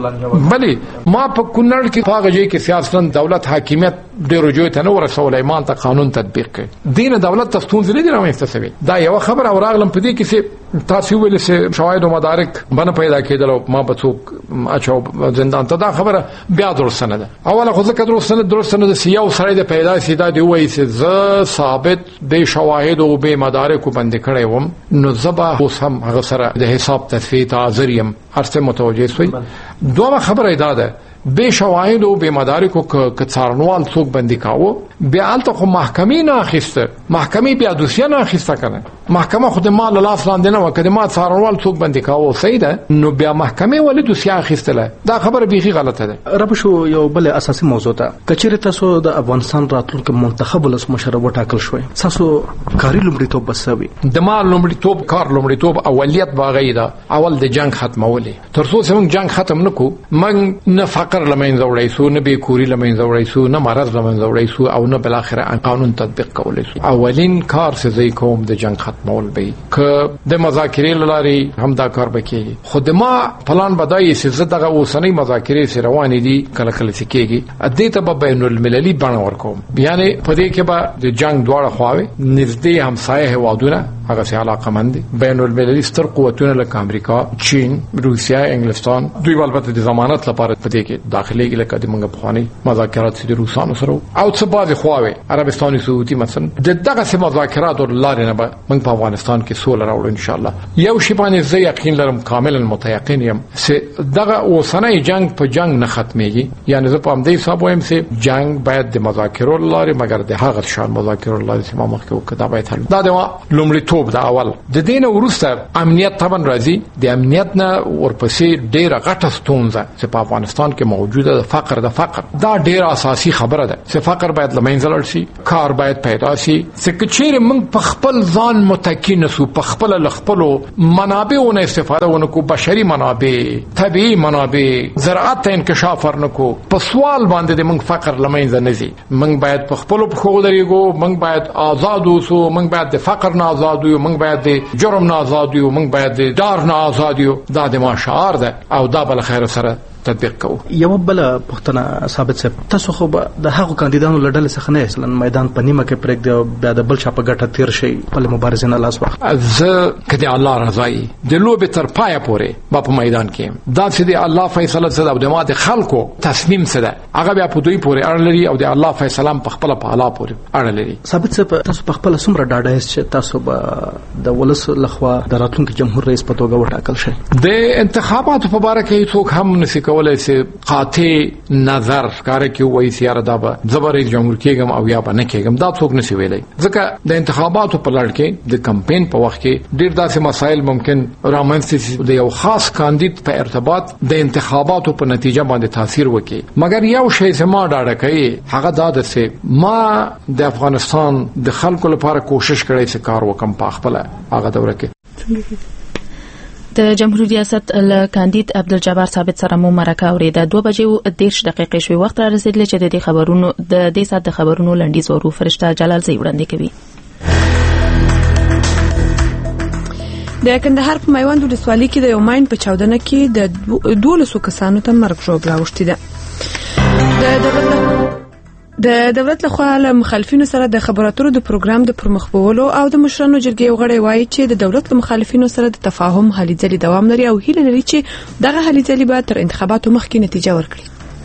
بلې ما په کونړ کې هغه کې سیاستن دولت حاکمیت ډیرو جوړ ته نو رسول ایمان ته قانون تطبیق کړي دین دولت تستون زلي دی راوځي تاسو دا یو خبر او راغلم په دې کې چې تاسو ویل چې شواهد او مدارک باندې پیدا کېدل ما په څوک اچو زندان ته دا خبره بیا درست نه ده. اوله خو ځکه درست نه درست نه ده سیاو سره د پیدا سیدا دی وایي چې ز ثابت د شواهد او به مدارک باندې کړي وم نو زبا اوس هم هغه سره د حساب تثبیت حاضریم هرڅه متوجه شوي. دوه خبره ده ده به شواهد او به مدارک او ک څارنوال څوک باندې کاوه بیا الته خو محکمې نه اخیسته محکمې بیا دوسیه نه اخیسته کنه محکمه خو د مال لاس لاندې نه وکړه ما څارنوال څوک باندې کاوه صحیح ده نو بیا محکمې ولې دوسیه اخیستله دا خبره بیخي غلطه ده. رب شو یو بل اساسي موضوع ده کچېره تاسو د افغانستان راتلونکو منتخب ولس مشر وټاکل شوی تاسو کاری لومړیتوب بسوي د مال لومړیتوب کار لومړیتوب اولیت باغی ده اول د جنگ ختمولې تر څو چې جنگ ختم نکو من نه فقر لمنځه وړای سو نه به کوري لمنځه وړای سو نه مرض لمنځه وړای سو او نه بل اخر قانون تطبیق کولای سو. اولین کار چې زی کوم د جنگ ختمول به ک د مذاکرې لاري هم دا کار وکړي خود ما پلان بدایي چې زه دغه اوسنۍ مذاکرې سره روان دي کله کله چې کېږي ادې ته به بین المللي بڼه ورکوم یعنی په دې کې به د جنگ دواړه خواوې نږدې همسایه هوادونه هغه سي علاقه مند بین المللي ستر قوتونه لکه امریکا چین روسیا انګلستان دوی البته د ضمانت لپاره په دې کې داخلي کې لکه د منګ بخواني مذاکرات د روسانو سره او څه بعض خواوې عربستان سعودي مثلا دغه سم مذاکرات ولر نه به موږ په افغانستان کې سول راوړو ان شاء الله. یو شی باندې زه یقین لرم کاملا متيقن یم چې دغه اوسنۍ جنگ په جنگ نه ختميږي یعنی زه په دې حساب وایم چې جنگ باید د مذاکرو لاري مګر د هغه شان مذاکرو لاري چې ما مخکې وکړه باید حل دا د لومړیتوب دا اول د دین ورسته امنیت طبعا راځي د امنیت نه ورپسې ډیره غټه ستونزه چې په افغانستان کې موجوده د فقر د فقر دا ډیر اساسي خبره ده چې فقر باید لمنځه لاړ شي، کار باید پیدا شي، چې چیرې موږ په خپل ځان متکی نسو، په خپل لخپلو منابعونو استفاده ونکو، بشري منابع، طبيعي منابع، زراعت ته انکشاف ورنکو، په سوال باندې موږ فقر لمنځه نزي. موږ باید په خپل پخو درېګو، موږ باید آزاد اوسو، موږ باید د فقر نه آزاد یو، موږ باید د جرم نه آزاد یو، موږ باید د دار نه آزاد یو. دا د ما شعار ده او دا بل خیر سره تطبیق کوو. یو بل پښتنه ثابت صاحب، تاسو خو د هغو کاندیدانو لړل څخه نه اصلا میدان په نیمه کې پرېږدي، بیا د بل چا په ګټه تیر شي، خپل مبارزه نه لاس واخلي. زه کدی الله رضای د لوبې تر پایه پورې با په میدان کې دا چې د الله فیصله څه ده او د ما د خلکو تصمیم څه ده هغه بیا په دوی پورې اړه لري او د الله فیصله په خپل په اعلی پورې اړه لري. ثابت صاحب، تاسو په خپل څومره ډاډه یاست چې تاسو به د ولس لخوا د راتلونکي جمهور رئیس په توګه وټاکل شئ؟ د انتخاباتو په اړه کې څوک هم نشي کولای چې قاطع نظر کار کوي وایي سیاره دا به زبر جمهور کېږم او یا به نه کېږم، دا څوک نشي ویلای. ځکه د انتخاباتو په لړ کې د کمپاین په وخت کې ډېر داسې مسایل ممکن رامنځته شي د یو خاص کاندید په ارتباط د انتخاباتو په نتیجه باندې تاثیر وکړي. مګر یو شی چې ما ډاډه کوي هغه دا ده چې ما د افغانستان د خلکو لپاره کوشش کړی چې کار وکم په خپل هغه دوره کې. د جمهوریت ریاست له کاندید عبدالجبار ثابت سره مو مرکه اوریده. دوه بجې او دېرش دقیقې شوي وخت را رسېدلی چې د دې خبرونو د دې ساعت د خبرونو لنډیز ورو فرشته جلالزی وړاندې کوي. د کندهار په میوند ولسوالۍ کې د یو ماین په چاودنه کې د دولسو کسانو ته مرګ ژوبله اوښتې ده. د دولت د دولت لخوا له مخالفینو سره د خبرو اترو د پروګرام د پرمخ بیولو او د مشرانو جرګې یو غړی وایي چې د دولت له مخالفینو سره د تفاهم هلې ځلې دوام لري او هیله لري چې دغه هلې ځلې به تر انتخاباتو مخکې نتیجه ورکړي.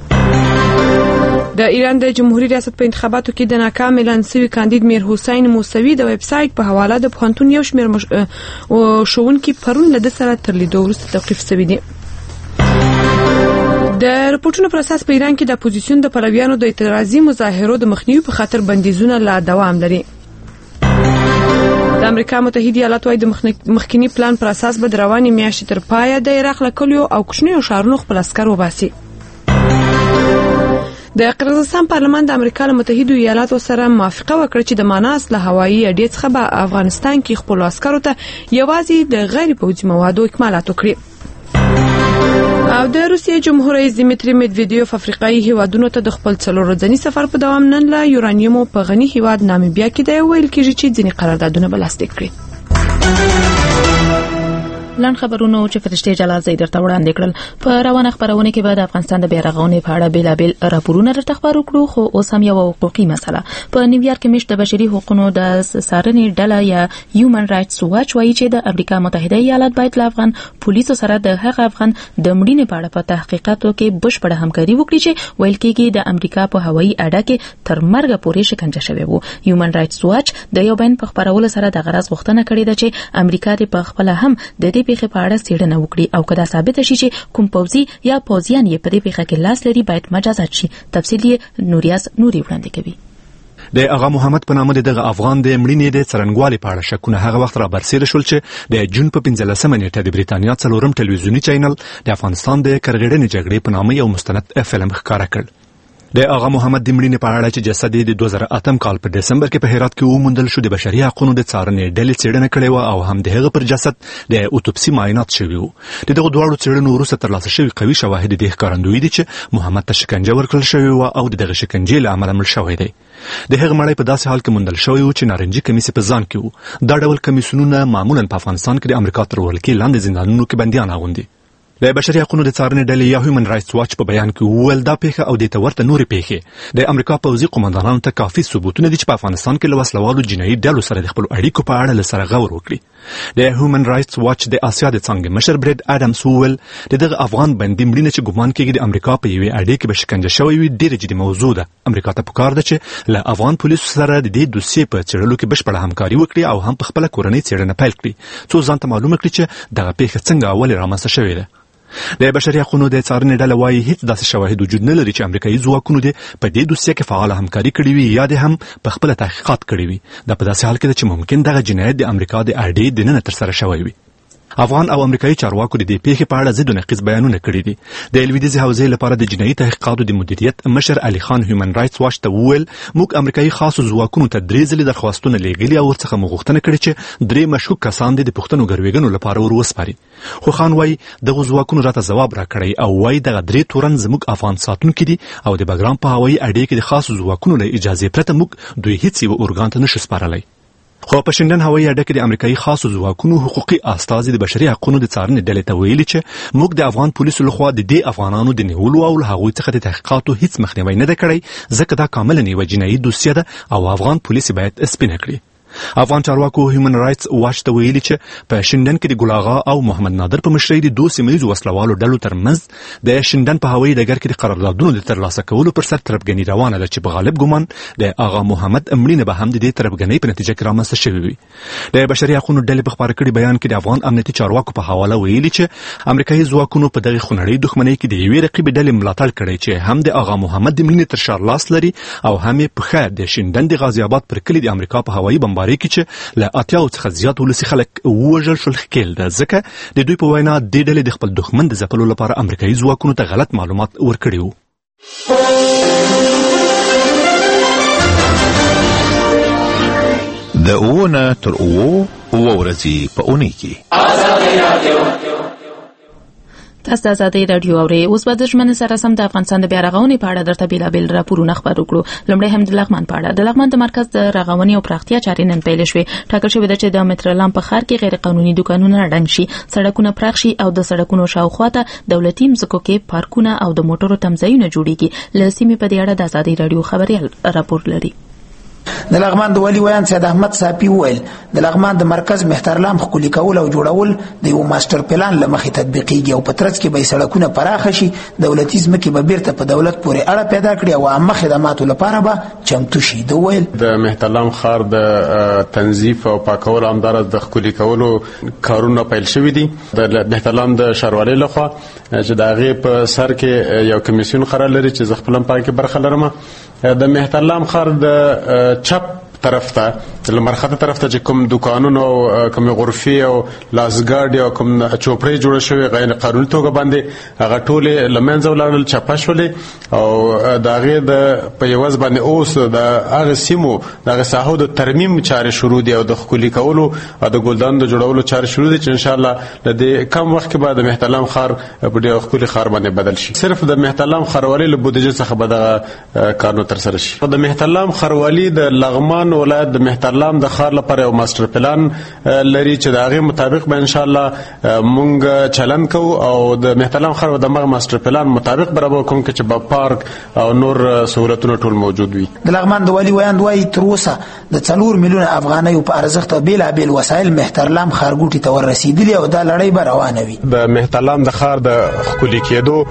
د ایران د جمهوریت ریاست په انتخاباتو کې د ناکام اعلان شوي کاندید میر حسین موسوي د ویب سایټ په حواله د پوهنتون یو شمېر مش... ښوونکي پرون له ده سره تر لیدو وروسته توقیف شوي دي. د رپورټونو پر اساس په ایران کې د اپوزیسیون د پلویانو د اعتراضي مظاهرو د مخنیوي په خاطر بندیزونه لا دوام لري. د امریکا متحده ایالات وايي د مخکینی پلان پر اساس به د روانې میاشتې تر پایه د عراق له کلیو او کوچنیو ښارونو خپل عسکر وباسي. د قرغیزستان پارلمان د امریکا متحده ایالاتو سره موافقه وکړه چې د ماناس له هوایي اډې څخه به افغانستان کې خپل عسکرو ته یوازې د غیر پوځي موادو اکمالات وکړي. او د روسیې جمهور رئیس دیمیتری میدویدیوف افریقایي هیوادونو ته د خپل څلور ورځني سفر په دوام نن له یورانیوم په غني هیواد نامیبیا کې د ویل کېږي چې ځینې قراردادونه به لاسلیک کړي. لاند خبرونو چې فرشته جلالزی درته وړاندې کړل. په روانه خبرونه کې به د افغانستان د بیرغونې په اړه بیلابل راپورونه درته خبرو کړو، خو اوس هم یو حقوقي مسله. په نیویارک کې مشت د بشري حقوقو د څارنې ډله یا هیومن رائټس واچ وایي چې د امریکا متحده ایالات باید له افغان پولیسو سره د هغه افغان د مړینې په اړه په تحقیقاتو کې بشپړه همکاري وکړي چې ویل کېږي د امریکا په هوایي اډه کې تر مرګه پورې شکنجه شوی وو. هیومن رائټس واچ د یو بیان په خبرولو سره د غرض غوښتنه کړې ده چې امریکا دې په خپل هم د دې پیښې په اړه څېړنه وکړي او کله ثابت شي چې کوم پوځي یا پوځیان یې په دې پیښه کې لاس لري باید مجازات شي. تفصیل یې نوریاز نوري وړاندې کوي. د اغا محمد په نامه دغه افغان د مړینې د څرنګوالي په اړه شکونه هغه وخت را برسېره شول چې د جون په پنځلسمه نیټه د بریتانیا څلورم ټلویزیوني چینل د افغانستان د کرغېړنې جګړې په نامه یو مستند فلم ښکاره کړ. د اغا محمد د مړینې په اړه چې جسد یې د دوه زره اتم کال په دسمبر کې په هرات کې وموندل شو، د بشري حقوقو د څارنې ډلې څېړنه کړې وه او هم د هغه پر جسد د اوتوپسي معاینات شوي وو. د دغو دواړو څېړنو وروسته ترلاسه شوي قوي شواهد دې ښکارندوی دي چې محمد ته شکنجه ورکړل شوې وه او د دغه شکنجې له امله مړ شوی دی. د هغه مړی په داسې حال کې موندل شوی و چې نارنجي کمیس په ځان کې و. دا ډول کمیسونه معمولا په افغانستان کې د امریکا تر ولکې لاندې زندانونو کې بندیان اغوندي. د بشري حقوقو د څارنې ډلې یا هیومن رائټس واچ په بیان کې وویل دا پیښه او د ورته نورې پیښې د امریکا پوځي قومندانانو ته کافي ثبوتونه دي چې په افغانستان کې له وسلوالو جنایي ډلو سره د خپلو اړیکو په اړه له سره غور وکړي. د هیومن رائټس واچ د آسیا د څانګې مشر برید اډمز وویل د دغه افغان بندي مړینه چې ګمان کېږي د امریکا په یوې اډې کې به شکنجه شوی وي ډېره جدي موضوع ده. امریکا ته پکار ده چې له افغان پولیسو سره د دې دوسیې په څېړلو کې بشپړه همکاري وکړي او هم په خپله کورنۍ څېړنه پیل کړي څو ځان ته معلومه کړي چې دغه پیښه څنګه ولې رامنځته شوې ده. د بشري حقوقو د څارنې ډله وايي هیڅ داسې شواهد وجود نه لري چې امریکایي ځواکونو دې په دې دوسیه کې فعاله همکاري کړې وي یا دې هم په خپله تحقیقات کړي وي. دا په داسې حال کې ده چې ممکن دغه جنایت د امریکا د اډې دننه ترسره شوی وي. افغان او امریکایي چارواکو د دې پیښې په اړه ضد او نقیض بیانونه کړي دي. د لویدیځې حوزې لپاره د جنایي تحقیقاتو د مدیریت مشر علي خان هیومن رائټس واچ ته وویل موږ امریکایي خاصو ځواکونو ته درې ځلې درخواستونه لیږلي او ورڅخه موږ غوښتنه کړې چې درې مشکوک کسان د پښتنو ګروېږنو لپاره ور وسپاري. خو خان وایي دغه ځواکونو راته ځواب راکړی او وایي دغه درې تورن زموږ افغان ساتونکي دي او د بګرام په هوایي اډې کې د خاصو ځواکونو له اجازې پرته موږ دوی هیڅ یو اورګان ته نشو سپارلی. خو په شینډن هوایي اډه کې د امریکایي خاصو ځواکونو حقوقي استازي د بشري حقوقو د څارنې ډلې ته ویلي چې موږ د افغان پولیسو لخوا د دې افغانانو د نیولو او له هغوی څخه د تحقیقاتو هیڅ مخنیوی نه دی کړی ځکه دا کاملا یوه جنایي دوسیه ده او افغان پولیس باید سپینه کړي. افغان چارواکو هیومن رائټس واچ ته ویلي چې په شینډن کې د ګل اغا او محمد نادر په مشرۍ د دوه سیمه وسلوالو ډلو ترمنځ د شینډن په هوایي ډګر کې د قراردادونو د ترلاسه کولو پر سر تربګنۍ روانه ده چې په غالب ګمان د اغا محمد مړینه به هم د دې تربګنۍ په نتیجه کې رامنځته شوې وي. د بشري حقوقو ډلې په خپاره کړي بیان کې د افغان امنیتي چارواکو په حواله ویلي چې امریکایي ځواکونو په دغه خونړۍ دښمنۍ کې د یوې رقیبې ډلې ملاتړ کړی چې هم د اغا محمد د مړینې تر شا لاس لري او هم یې په خیر د شینډن د غازی آباد پر کلي د امریکا په هوایي بمبارۍ کې چې له اتیاو څخه زیات ولسي خلک ووژل شول ښکېل ده ځکه د دوی په وینا دې ډلې د خپل دښمن د ځپلو لپاره امریکایي ځواکونو ته غلط معلومات ورکړي وو. د اووه نه تر اووه اووه ورځې په اونۍ کې تاسو د ازادۍ راډیو اورئ. اوس به د ژمنې سره سم د افغانستان د بیا رغونې په اړه درته بېلابېل راپورونه خپاره کړو. لومړی هم د لغمان په اړه. د لغمان د مرکز د رغونې او پراختیا چارې نن پیل شوې. ټاکل شوې ده چې د مترلام په ښار کې غیر قانوني دوکانونه ړنګ شي، سړکونه پراخ شي او د سړکونو شاوخوا ته دولتي مځکو کې پارکونه او د موټرو تمځایونه جوړیږي. له سیمې په دې اړه د ازادۍ راډیو خبريال راپور لري. د لغمان د والي ویان سید احمد صافي وویل د لغمان د مرکز مهترلام ښکلي کول او جوړول د یو ماستر پلان له مخې تطبیقیږي او په ترڅ کې به سړکونه پراخه شي، دولتي ځمکې به بیرته په دولت پورې اړه پیدا کړي او عامه خدماتو لپاره به چمتو شي. د ویل د مهترلام ښار د تنظیف او پاکولو همدارس د ښکلي کولو کارونه پیل شوي دي د مهترلام د ښاروالۍ لخوا چې د هغې په سر کې یو کمیسیون قرار لري چې زه خپله هم پکې برخه لرم. د مهترلام ښار د چپ طرف ته لمرخته طرف ته چې کوم دکانونه او کوم غرفې او لاسګاډي او کوم چوپړې جوړ شوی غیر قانوني توګه باندې هغه ټول لمنځه ولاړل چپه شولې او د هغې د په یوز باندې اوس د هغه سیمو د هغه ساحو د ترمیم چارې شروع دي او د ښکلي کولو او د ګلدانو د جوړولو چارې شروع دي چې انشاءالله د دې کم وخت کې به د مهترلام ښار په ډېر ښکلي ښار باندې بدل شي. صرف د مهترلام ښاروالۍ له بودیجې څخه به دغه کارونه ترسره شي. د مهترلام ښاروالي د لغمان ولایت د مهترلام د ښار لپاره یو ماستر پلان لري چې د هغې مطابق به انشاءالله مونږ چلند کوو او د مهترلام ښار د دغه ماستر پلان مطابق برابر کوم چې به پارک او نور سهولتونه ټول موجود وي. د لغمان د والي ویاند وایي تر اوسه د څلور میلیونه افغانیو په ارزښت بېلابېل وسایل مهترلام ښارګوټي ته وررسېدلي او دا لړۍ به روانه وي. د مهترلام د ښار د ښکلي کېدو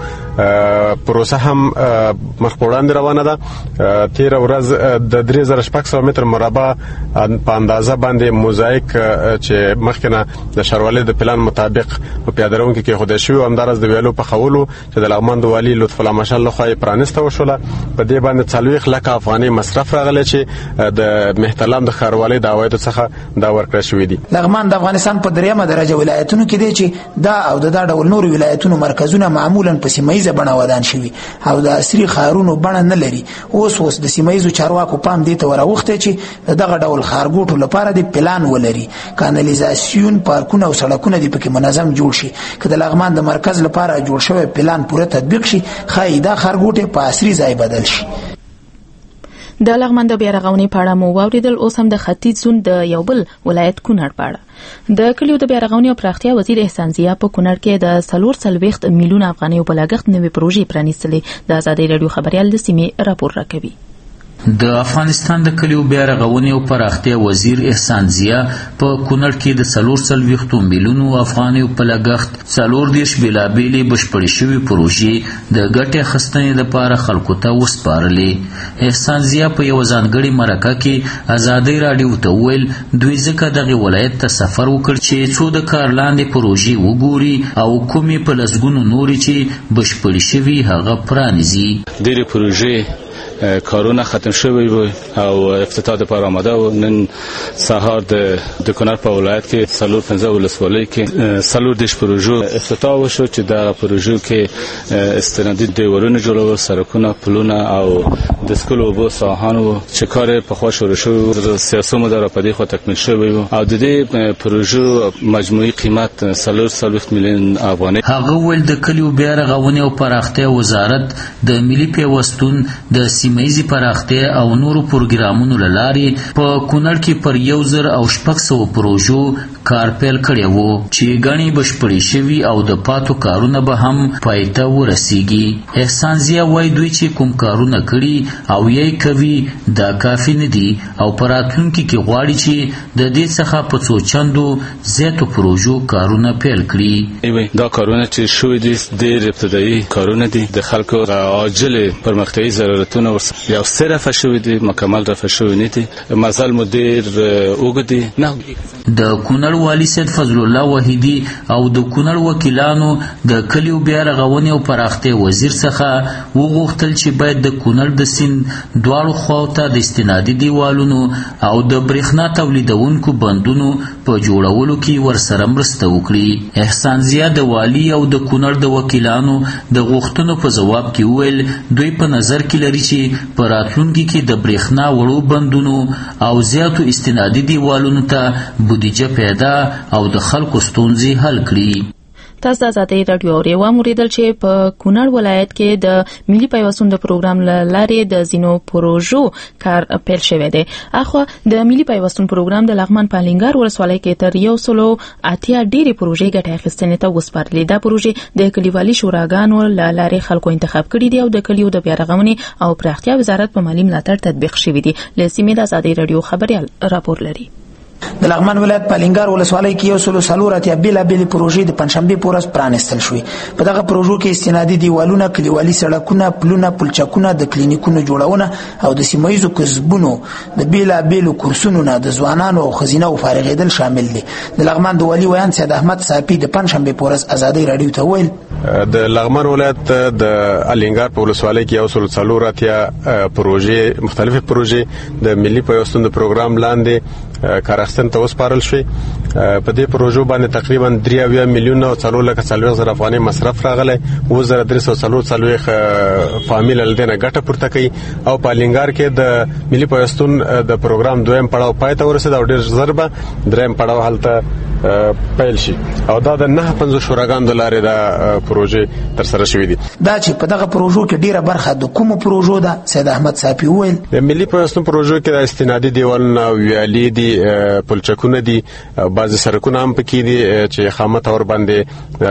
پروسه هم مخ په وړاندې روانه ده. تېره ورځ د درې زره شپږ سوه متر مربع په اندازه باندې موزایک چې مخکې نه د ښاروالۍ د پلان مطابق په پیاده روونکي کې ایښودل شوي او همداراز د ویالو پخولو چې د لغمان د والي لطف الله مشال لخوا یې پرانیسته وشوله. په دې باندې څلوېښت لکه افغانۍ مصرف راغلی چې د مهترلام د ښاروالۍ د عوایدو څخه دا ورکړی شوي دي. لغمان د افغانستان په درېیمه درجه ولایتونو کې دی چې دا او د دا ډول نورو ولایتونو مرکزونه معمولا په سیمه ییزه بڼه ودان شوي او د عصري ښارونو بڼه نه لري. اوس اوس د سیمه ییزو چارواکو پام دې ته وراوښتی چې د دغه ډول ښارګوټو لپاره د پلان ولري، کانالیزاسیون، پارکونه او سړکونه دې پکې منظم جوړ شي. که د لغمان د مرکز لپاره جوړ شوی پلان پوره تطبیق شي ښایي دا ښارګوټی په عصري ځای بدل شي. د لغمان د بیا رغونې په اړه مو واورېدل. اوس هم د ختیځ زون د یو بل ولایت کونړ په اړه. د کلیو د بیا رغونې او پراختیا وزیر احسان ضیا په کونړ کې د څلور څلوېښت میلیونه افغانیو په لګښت نوې پروژې پرانیستلې. د ازادۍ راډیو خبریال د سیمې راپور راکوي. د افغانستان د کلیو بیا رغونې او پراختیا وزیر احسان ضیا په کونړ کې د څلور څلوېښتو میلیونو افغانیو په لګښت څلور دېرش بېلابېلې بشپړې شوې پروژې د ګټې اخیستنې دپاره خلکو ته وسپارلې. احسان ضیا په یوه ځانګړې مرکه کې ازادۍ راډیو ته وویل دوی ځکه دغې ولایت ته سفر وکړ چې څو د کار لاندې پروژې وګوري او کومې په لسګونو نورې چې بشپړې شوي هغه پرانیزي. ډېرې پروژې کارونه ختم شوی و او افتتاح لپاره آماده و نن سهار د د کونړ په ولایت کې څلور پنځه ولسوالۍ کې څلور دیش پروژو افتتاح وشو چې دا پروژو کې استنادي دیوالونه جوړول، سړکونه، پلونه او د سکولو اوبو ساحانو چې کار په خوا شروع شو، سیاسي مدار په دې خوا تکمیل شوی او د دې پروژو مجموعي قیمت څلور سلويخت میلیون افغانۍ. هغه ول د کلیو بیا رغونې او پراختیا وزارت د ملي پیوستون د سیمایي پراختیا او نورو پروګرامونو لارې په کونړ کې پر یو زر او شپږ سوه پروژو کار پیل کړی وو چې غني بشپړې شوي او د پاتو کارونه به هم پای ته ورسیږي. احسان ضیا وایي دوی چې کوم کارونه کړي او یې کوي دا کافي نه دي او په راتلونکي کې غواړي چې د دې څخه په څو چندو زیاتو پروژو کارونه پیل کړي. دا کارونه چې شوي دي ډېر ابتدایي کارونه دي، د خلکو عاجل پرمختیایي ضرورتونه یو څه رفع شوي دي، مکمل رفع شوي نه دي، مزل مو ډېر اوږد دی. د کونړ والي سید فضل الله وحیدي او د کونړ وکیلانو د کلیو بیا رغونې او پراختیا وزیر څخه وغوښتل چې باید د کونړ د سیند دواړو خواو ته د استنادي دیوالونو او د برېښنا تولیدونکو بندونو په جوړولو کې ورسره مرسته وکړي. احسان ضیا د والي او د کونړ د وکیلانو د غوښتنو په ځواب کې وویل دوی په نظر کې لري چې په راتلونکي کې د برېښنا وړو بندونو او زیاتو استنادي دیوالونو ته بودیجه پیدا او د خلکو ستونزې حل کړي. تاسو د ازادۍ راډیو اورېوا موریدل چې په کونړ ولایت کې د ملي پیوستون د پروګرام لارې د زینو پروژو کار پیل شوی دی. اخو د ملي پیوستون پروګرام د لغمان په لنګار ولسوالۍ کې تر یو سلو اتیا ډېرې پروژې ګټه اخیستنې ته وسپارلې. دا پروژې د کلیوالي شوراګانو لارې خلکو انتخاب کړي دي او د کلیو د بیا رغونې او پراختیا وزارت په مالي ملاتړ تطبیق شوی دی. لسیمه د ازادۍ راډیو خبريال راپور لري. د لغمان ولایت په لنګار ولسوالۍ کې یو سلو څلور اتیا بیلابېلې پروژې د پنجشنبې په ورځ پرانیستل شوې. په دغه پروژو کې استنادي دیوالونه، کلیوالي سړکونه، پلونه، پلچکونه، د کلینیکونو جوړونه او د سیمایي کسبونو د بیلابېلو کورسونو نه د ځوانانو او ښځینو فارغېدل شامل دي. د لغمان د والي ویان سید احمد صافي د پنجشنبې په ورځ ازادۍ راډیو ته وویل د لغمان ولایت د لنګار په ولسوالۍ کې یو سلو څلور اتیا پروژې مختلفې پروژې د ملي پیوستون د پروګرام لاندې کار اخیستنې ته وسپارل شوې. په دې پروژو باندې تقریبا درې اویا میلیونه او څلور لکه څلوېښت زره افغانۍ مصرف راغلی، اووه زره درې سوه څلور څلوېښت فامیل له دې نه ګټه پورته کوي. او په لنګار کې د ملي پیوستون د پروګرام دویم پړاو پای ته ورسېد او ډېر ژر به دریم پړاو هلته پیل شي او دا د نه پنځه شوراګانو د لارې دا پروژې ترسره شوې دي. دا چې په دغه پروژو کې ډیره برخه د کومو پروژو ده سید احمد صافي وویل د ملي پیوستون پروژو کې د استنادي دیوالونه، ویالې دي، پلچکونه دي، بعضې سړکونه هم پکې دي چې خامه ور باندې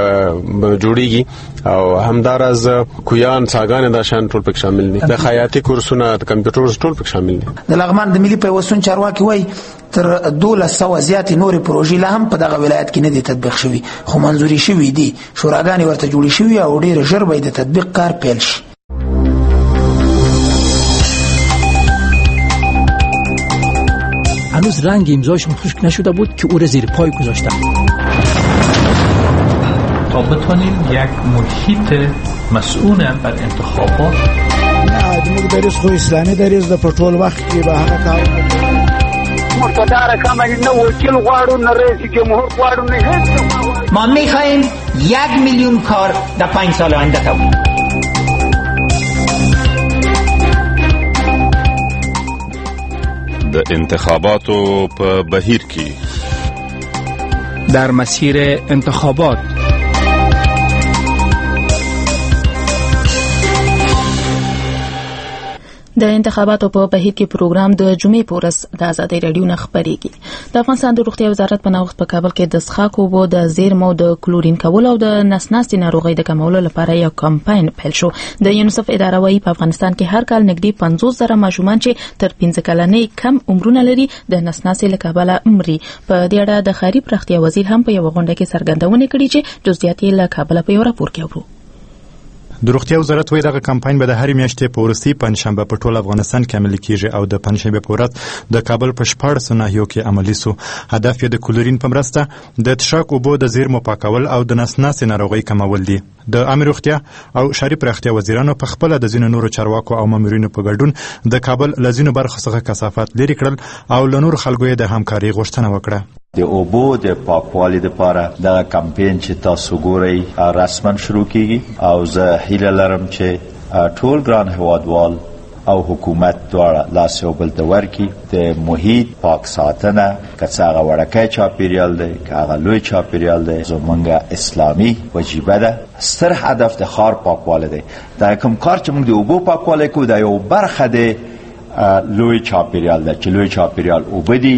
جوړیږي او همداراز کویان، څاګانې دا شان ټول پکې شامل دي. د خیاطي کورسونه، د کمپیوټر ټول پکې شامل دي. د لغمان د ملي پیوستون چارواکي وایي تر دولس سوه زیاتې نورې پروژې لا هم په دغه ولایت کې نه دي تطبیق شوي، خو منظوري شوي دي. شوراګانې ورته جوړې شوي او ډېر ژر به د تطبیق کار پیل شي. هنوز رنگ امضایشون خشک نشده بود که او را زیر پای گذاشتن. تا بتونیم یک محیط مسئول بر انتخابات نه موږ دریس خو اسلامي دریس د پټول وخت کې به هغه کار مقتدر کامل نه وکیل غواړو نه رئیس جمهور غواړو نه هیڅ. ما میخواهیم یک میلیون کار در پنج سال آینده تولید. د انتخاباتو په بهیر کې در مسیر انتخابات د انتخاباتو په بهیر کې پروګرام د جمعې په ورځ د ازادۍ راډیو نه خبرېږي. د افغانستان د روغتیا وزارت په نوښت په کابل کې د څښاک اوبو د زیرمو د کلورین کولو او د نس ناستې ناروغۍ د کمولو لپاره یو کمپاین پیل شو. د یونیسف اداره وايي په افغانستان کې هر کال نږدې پنځوس زره ماشومان چې تر پنځه کلنۍ کم عمرونه لري د نس ناستې له کبله مري. په دې اړه د ښاري پراختیا وزیر هم په یو غونډه کې څرګندونه کړې چې جزئیات یې له کابل په یو راپور کې اورو. د روغتیا وزارت وایي دغه کمپاین به د هرې میاشتې په وروستۍ پنجشنبه په ټول افغانستان کې عملي کیږي او د پنجشنبه په ورځ د کابل په شپاړسو ناحیو کې عملي سو. هدف یې د کلورین په مرسته د څښاک اوبو د زیرمو پاکول او د نس ناستې ناروغۍ کمول دي. د عامه روغتیا او ښاري پراختیا وزیرانو په خپله د ځینو نورو چارواکو او مامورینو په ګډون د کابل له ځینو برخو څخه کثافات لرې کړل او له نورو خلکو یې د همکارۍ غوښتنه وکړه. د اوبو د پاکوالي لپاره دغه کمپاین چې تاسو ګورئ رسما شروع کیږي او زه هیله لرم چې ټول ګران هیوادوال او حکومت دواړه لاس یو بل ته ورکړي د محیط پاک ساتنه که څه هغه وړوکی چاپیریال دی که هغه لوی چاپیریال دی زموږ اسلامي وجیبه ده. ستر هدف د ښار پاکوالی دی. دا کوم کار چې موږ د اوبو پاکوالی کوو دا یو برخه د لوی چاپیریال ده چې لوی چاپیریال اوبه دي،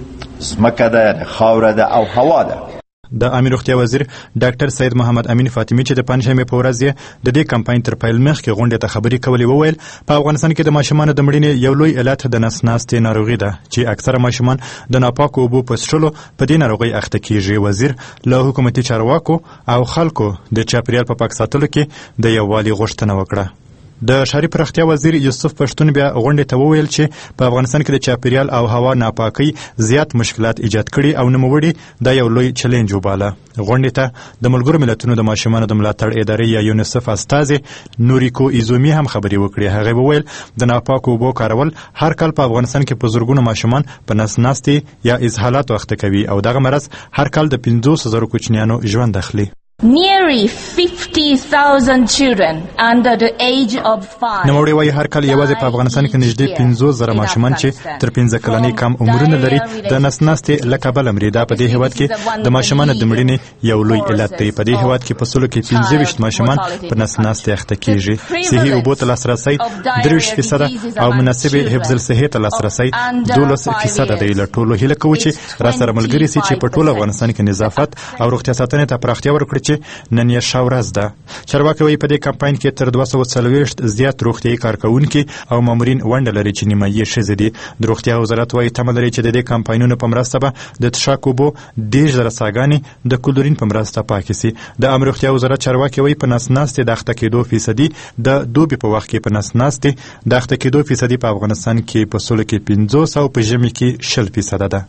ځمکه ده، خاوره ده او هوا ده. د عامه روغتیا وزیر ډاکټر سید محمد امین فاطمی چې د پنځمې په ورځ یې د دې کمپاین تر پیل مخکې غونډې ته خبرې کولې وویل په افغانستان کې د ماشومانو د مړینې یو لوی علت د نس ناستې ناروغي ده چې اکثره ماشومان د ناپاکو اوبو په څښلو په دې ناروغۍ اخته کیږي. وزیر له حکومتي چارواکو او خلکو د چاپیریال په پاک ساتلو کې د یووالي غوښتنه وکړه. د ښاري پراختیا وزیر یوسف پښتون بیا غونډې ته وویل چې په افغانستان کې د چاپیریال او هوا ناپاکۍ زیات مشکلات ایجاد کړي او نوموړي دا یو لوی چیلنج وباله. غونډې ته د ملګرو ملتونو د ماشومانو د ملاتړ ادارې یا یونیسف استازې نوریکو ایزومی هم خبرې وکړې. هغه وویل د ناپاکو اوبو کارول هر کال په افغانستان کې په زرګونو ماشومان په نس ناستې یا اسهالاتو اخته کوي او دغه مرض هر کال د پنځوس زرو کوچنیانو ژوند اخلي. Nearly fifty thousand children under the age of five. نوموړي وايي هر کال یوازې په افغانستان کې نږدې پنځوس زره ماشومان چې تر پنځه کلنۍ کم عمرونه لري د نس ناستې له کبله مري. دا په دې هېواد کې د ماشومانو د مړینې یو لوی علت دی. په دې هېواد کې په سلو کې پنځه ویشت ماشومان په نس ناستې اخته کیږي. صحي اوبو ته لاسرسی درې ویشت فیصده او مناسبې حفظ الصحې ته لاسرسی دولس فیصده دی. له ټولو هیله کوو چې راسره ملګري سي چې په ټول افغانستان کې نظافت او روغتیا ساتنې ته پراختیا ورکړي چې نن یې ښه ورځ ده. چارواکي وایي په دې کمپاین کې تر دوه سوه څلوېښت زیات روغتیایي کارکوونکي او مامورین ونډه لري چې نیمه یې ښځې دي. د روغتیا وزارت وایي تمه لري چې د دې کمپاینونو په مرسته به د څښاک اوبو دېرش زره څاګانې د کلورین په مرسته پاکې سي. د عامه روغتیا وزارت چارواکي وایي په نس ناستې د اخته کېدو فیصدي د دوبي په وخت کې په نس ناستې د اخته کېدو فیصدي په افغانستان کې په سلو کې پنځوس او په ژمي کې شل فیصده ده.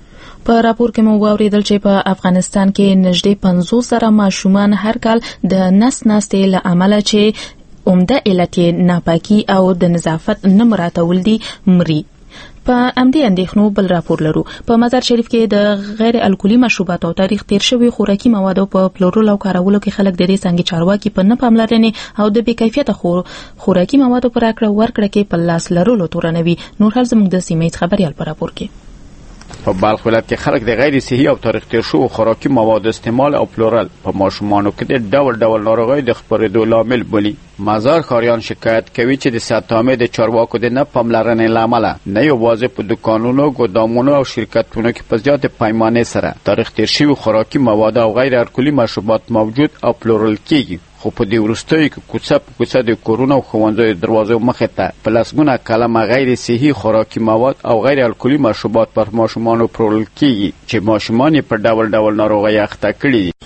په راپور کې مو واوریدل چې په افغانستان کې نږدې پنځوس زره ماشومان هر کال د نس ناستې له امله چې عمده علت یې ناپاکي او د نظافت نه مراعاتول دي مري. په امدې اندېښنو بل راپور لرو. په مزار شریف کې د غیر الکولي مشروباتو او تاریخ تیر شوي خوراکي موادو په پلورلو او کارولو کې خلک د دې څنګه چارواکي په نه پاملرنې او د بې کیفیته خور خوراکي موادو پر راکړه ورکړه کې په لاس لرلو تورنوي. نور حال زموږ د سیمې خبريال په راپور کې. په بلخ ولایت کې خلک د غیر صحي او تاریخ تیر شوو خوراکي موادو استعمال او پلورل په ماشومانو کې د ډول ډول ناروغیو د خپرېدو لامل بولي. مزار ښاریان شکایت کوي چې د صحت عامې د چارواکو د نه پاملرنې له امله نه یوازې په دوکانونو، ګودامونو او شرکتونو کې په زیاتې پیمانې سره تاریخ تیر شوي خوراکي مواد او غیر الکولي مشروبات موجود او پلورل کیږي. خو په دې وروستیو کې کوڅه په کوڅه د کورونو او ښوونځیو دروازو مخې ته په لسګونه کلمه غیر صحي خوراکي مواد او غیر الکولي مشروبات پر ماشومانو پلورل کیږي چې ماشومان یې په ډول ډول ناروغۍ اخته کړي دي.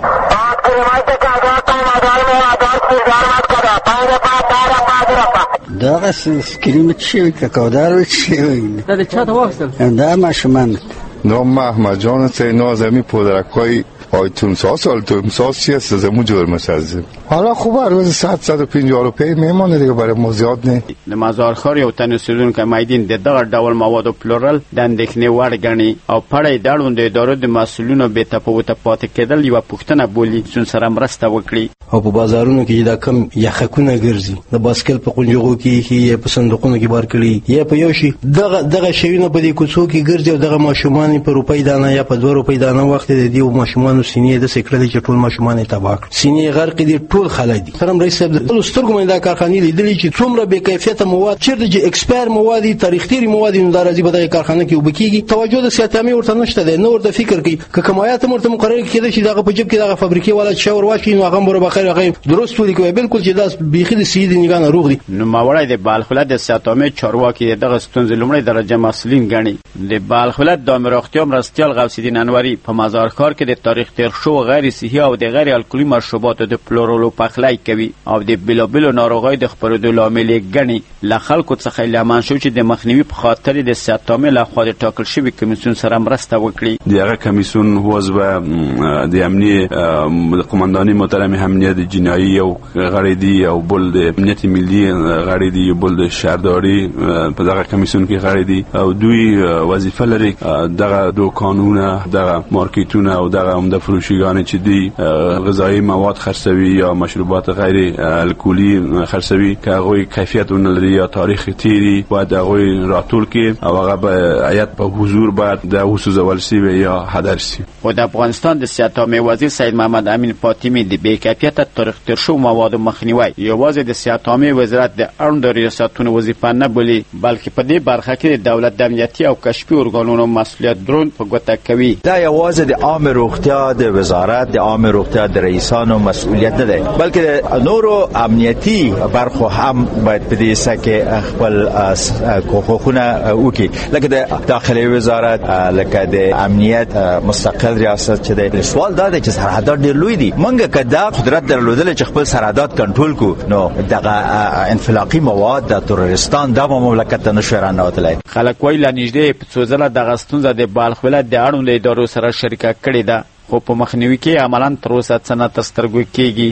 دغه سکریم چی کاکاودار چی وین دا چا ته واخیستل دا ماشومان نام احمد جان سیناز می پودرکای آیتونساس آیتونساس چی است زمو جرمش هستیم. حالا خوبه روز صد صد و پنجاه روپیه میمانه دیگه برای ما زیاد نه. د مزارخوار یو تن اوسیدونکی میدین د دغه ډول موادو پلورل د اندېښنې وړ ګڼي او پړی د اړوندو ادارو د مسؤلینو بې تفاوته پاتې کېدل یوه پوښتنه بولي چې سره مرسته وکړي. او په بازارونو کې دا کم یخکونه ګرځي د باسکل په قنجغو کې یا په صندوقونو کې بار کړي یا په یو شي دغه دغه شیونه په دې کوڅو کې ګرځي او دغه ماشومان په روپۍ دانه یا په دوه روپۍ دانه وخت د دې ماشومان سینې د سکرل چې ټول ماشومان تباہ کړ سینې غرق دي ټول خلک دي. ترم رئیس صاحب ټول سترګو باندې دا کارخانې لیدلې چې څومره بې کیفیته مواد چیرته چې ایکسپایر مواد تاریخ تیری مواد نو درازي په دغه کارخانه کې وبکیږي. توجه د سیاستامي ورته نشته ده نو ورته فکر کوي که کمایات مرته مقرر کړي چې دغه په جيب کې دغه فابریکې والا شاور واچي نو هغه مر بخیر هغه درست ولي کوي بالکل چې داس بيخي د سید نگاه نه روغ دي. نو ماوړی د بالخ ولایت د سیاستامي چارواکي دغه ستونزې لومړی درجه مسلین غني. د بالخ ولایت د امر پراختیا مرستیال غوث الدین انوری په مزارکار کې د تاریخ تیر شو غیر صحي او د غیر الکولي مشروباتو د پلورلو پخلی کوي او د بلابلو ناروغۍ د خپرېدو لامل ګڼي. له خلکو څخه لیمان شو چې د مخنیوي په خاطر د صحت عامه لخوا د ټاکل شوي کمیسیون سره مرسته وکړي. دغه کمیسیون حزب د امنیت قماندانی محترم امنیت جنایی او غړي دي او بل د امنیت ملي غړي دي بل د شهرداری په دغه کمیسیون کې غړي دي او دوی وظیفه لري دغه دوکانونه دغه مارکیټونه او دغه عمده فروشګان چې دي غذایی مواد خرڅوي یا مشروبات غیر الکلی خرڅوي که هغه کیفیت ولري یا تاریخ تیری باید هغه راتول کې او هغه به عیت په حضور باید د حسوز ولسی یا حدرسی. و د افغانستان د صحت عامه وزیر سید محمد امین فاطمی د بې کیفیت تاریخ تیر شو مواد مخنیوي یوازې د صحت عامه وزارت د اړوند ریاستونو وظیفه نه بولي بلکې په دې برخه کې د دولت د امنیتي او کشفي ارګانونو مسؤلیت درون په ګوته کوي. دا یوازې د عام روغتیا د وزارت د عام روغتیا د رئیسانو مسؤلیت نه دی بلکې د نورو امنیتي برخو هم باید په دې سکه خپل حقوقونه وکړي لکه د داخلي وزارت لکه د امنیت مستقل ریاست چې د سوال دا دی چې سرحدات ډېر لوی دي موږ کدا قدرت درلودل چې خپل سرحدات کنټرول کو نو دغه انفلاقي مواد د تروریستان د مملکت نشرانه وتلای. خلک وایي لنیږدې په څو ځله دغه ستونزه د بالخ ولایت د اړوند ادارو سره شریکه کړې ده خو په مخنیوي کې عملاً تر اوسه څه نه سترګو کېږي.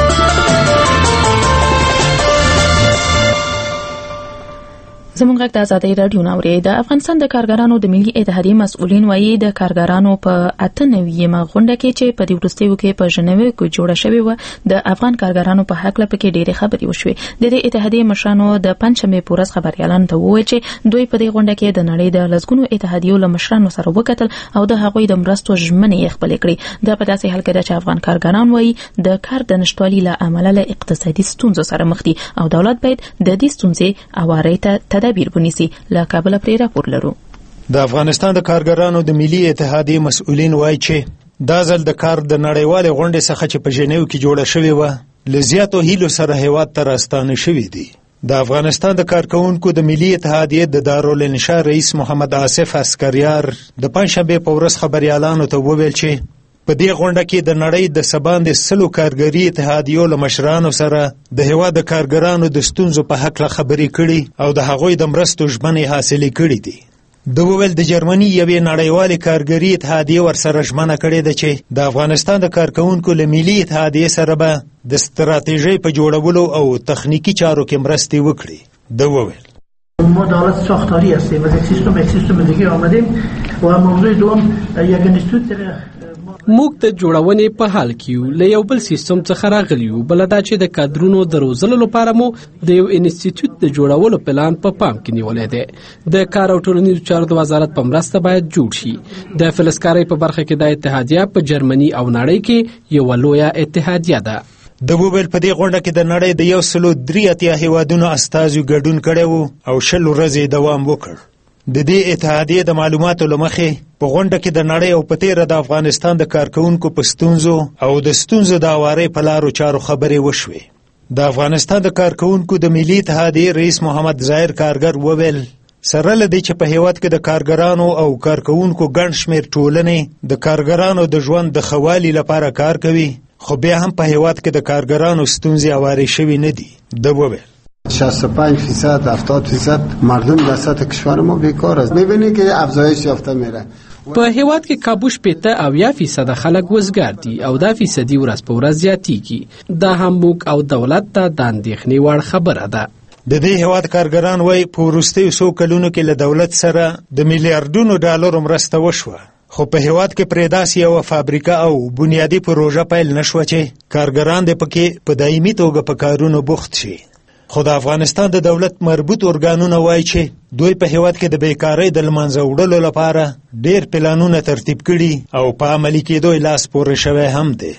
زموږ غږ د ازادۍ راډیو ناوري د افغانستان د کارګرانو د ملي اتحادیې مسؤلین وایي د کارګرانو په اته نوېمه غونډه کې چې په دې وروستیو کې په ژنیو کې جوړه شوې و د افغان کارګرانو په حق لپاره کې ډېرې خبرې وشوې. د دې اتحادیې مشرانو د پنځمې پورس خبريالانو ته وویل چې دوی په دې غونډه کې د نړۍ د لسګونو اتحادیو له مشرانو سره وکتل او د هغوی د مرستو ژمنې خپل کړې. دا په داسې حال کې ده چې افغان کارګران وایي د کار د نشټوالي له امله له اقتصادي ستونزو سره مخ دي او دولت باید د دې ستونزې اوارې ته تدابیر ونیسي. له کابل پرې راپور لرو. د افغانستان د کارګرانو د ملي اتحادیې مسؤلین وایي چې دا ځل د کار د نړیوالې غونډې څخه چې په ژنیو کې جوړه شوې و له زیاتو هیلو سره هیواد ته راستانه شوي دي. د افغانستان د کارکونکو د ملي اتحادیې د دارالانشا رئیس محمد آصف عسکریار د پنځشنبه په ورځ خبريالانو ته وویل چې په دې غونډه کې د نړۍ د سباند سلو کارګری اتحادیو له مشرانو سره د هیواد د کارګرانو د ستونزو په حق له خبرې کړي او د هغوی د مرستو ژمنې حاصلې کړي دي. د وویل د جرمني یوې نړیوالې کارګری اتحادیې ورسره ژمنه کړې ده چې د افغانستان د کارکونکو له ملي اتحادیې سره به د ستراتیژۍ په جوړولو او تخنیکی چارو کې مرستې وکړي. د وویل ما دولت ساختاری هستیم از یک سیستم یک سیستم دیگه آمدیم و موضوع دوم یک انستیتوت موږ د جوړونې په حال کې یو له یو بل سیستم څخه راغلی یو بل دا چې د کادرونو د روزلو لپاره مو د یو انسټیټیوټ د جوړولو پلان په پام کې نیولې ده. د کار او ټولنیزو چارو د وزارت په مرسته باید جوړ شي. د فلسکارۍ په برخه کې د اتحادیه په جرمني او نړۍ کې یو لویه اتحادیه ده. د وویل په دې غونډه کې د نړۍ د یو سلو درې اتیا هیوادونو استازو ګډون کړی وو او شل ورځې دوام وکړ. د دې اتحادیې د معلوماتو لمخې په غونډه کې د نړۍ او په تیره د افغانستان د کارکونکو په ستونزو او د ستونزو د اوارې په لارو چارو خبرې وشوې. د افغانستان د کارکونکو د ملي اتحادیې رئیس محمد ظاهر کارګر وویل سره له دې چې په هیواد کې د کارګرانو او کارکونکو ګڼ شمېر ټولنې د کارګرانو د ژوند د ښه والي لپاره کار کوي خو بیا هم په هیواد کې د کارګرانو ستونزې اوارې شوي نه دي. د وویل شصت و پنج فیصد هفتاد فیصد مردم در سطح کشور ما بیکار است. میبینی که افزایش یافته میره. په هیواد کې کابوش پېته او یا فیصد خلک وزګار دي او دا فیصدي ورځ په ورځ زیاتېږي. دا هم موږ او دولت ته د اندېښنې وړ خبره ده. د دې هیواد کارګران وایي په وروستیو څو کلونو کې له دولت سره د میلیارډونو ډالرو مرسته وشوه خو په هیواد کې پرې داسې یوه فابریکه او بنیادي پروژه پیل نه شوه چې کارګران دې پکې په دایمي توګه په کارونو بوخت شي. خو د افغانستان د دولت مربوط ارګانونه وایي چې دوی په هیواد کې د بیکارۍ د لمنځه وړلو لپاره ډېر پلانونه ترتیب کړي او په عملي کېدو یې لاس پورې شوی هم دی.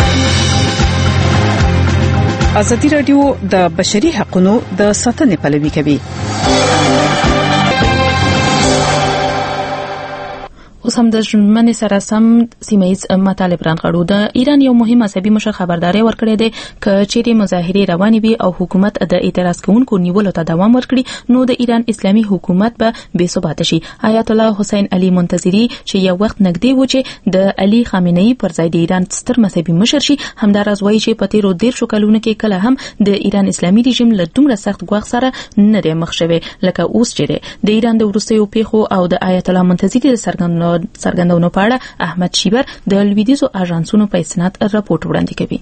ازادي راډیو د بشري حقوقو د ساتنې پلوي کوي. اوس هم د ژمنې سره سم سیمه‌ییز مطالب رانغاړو. د ایران یو مهم مذهبي مشر خبرداري ورکړې ده چې چیرې مظاهرې روانې وي او حکومت د اعتراض کوونکو نیولو ته دوام ورکړي نو د ایران اسلامي حکومت به بې ثباته شي. آیت الله حسین علي منتظری چې یو وخت نږدې و چې د علي خامنه‌ای پر ځای د ایران ستر مذهبي مشر شي همداراز وایي چې په تیرو دیرشو کلونو کې کله هم د ایران اسلامي رژیم له دومره سخت ګواښ سره نه دی مخ شوی لکه اوس چې د ایران د وروستیو پیښو او د آیت الله منتظری د څرګندونو په اړه احمد شیبر د لویدیزو اژانسونو په اسناد راپورټ وړاندې کوي.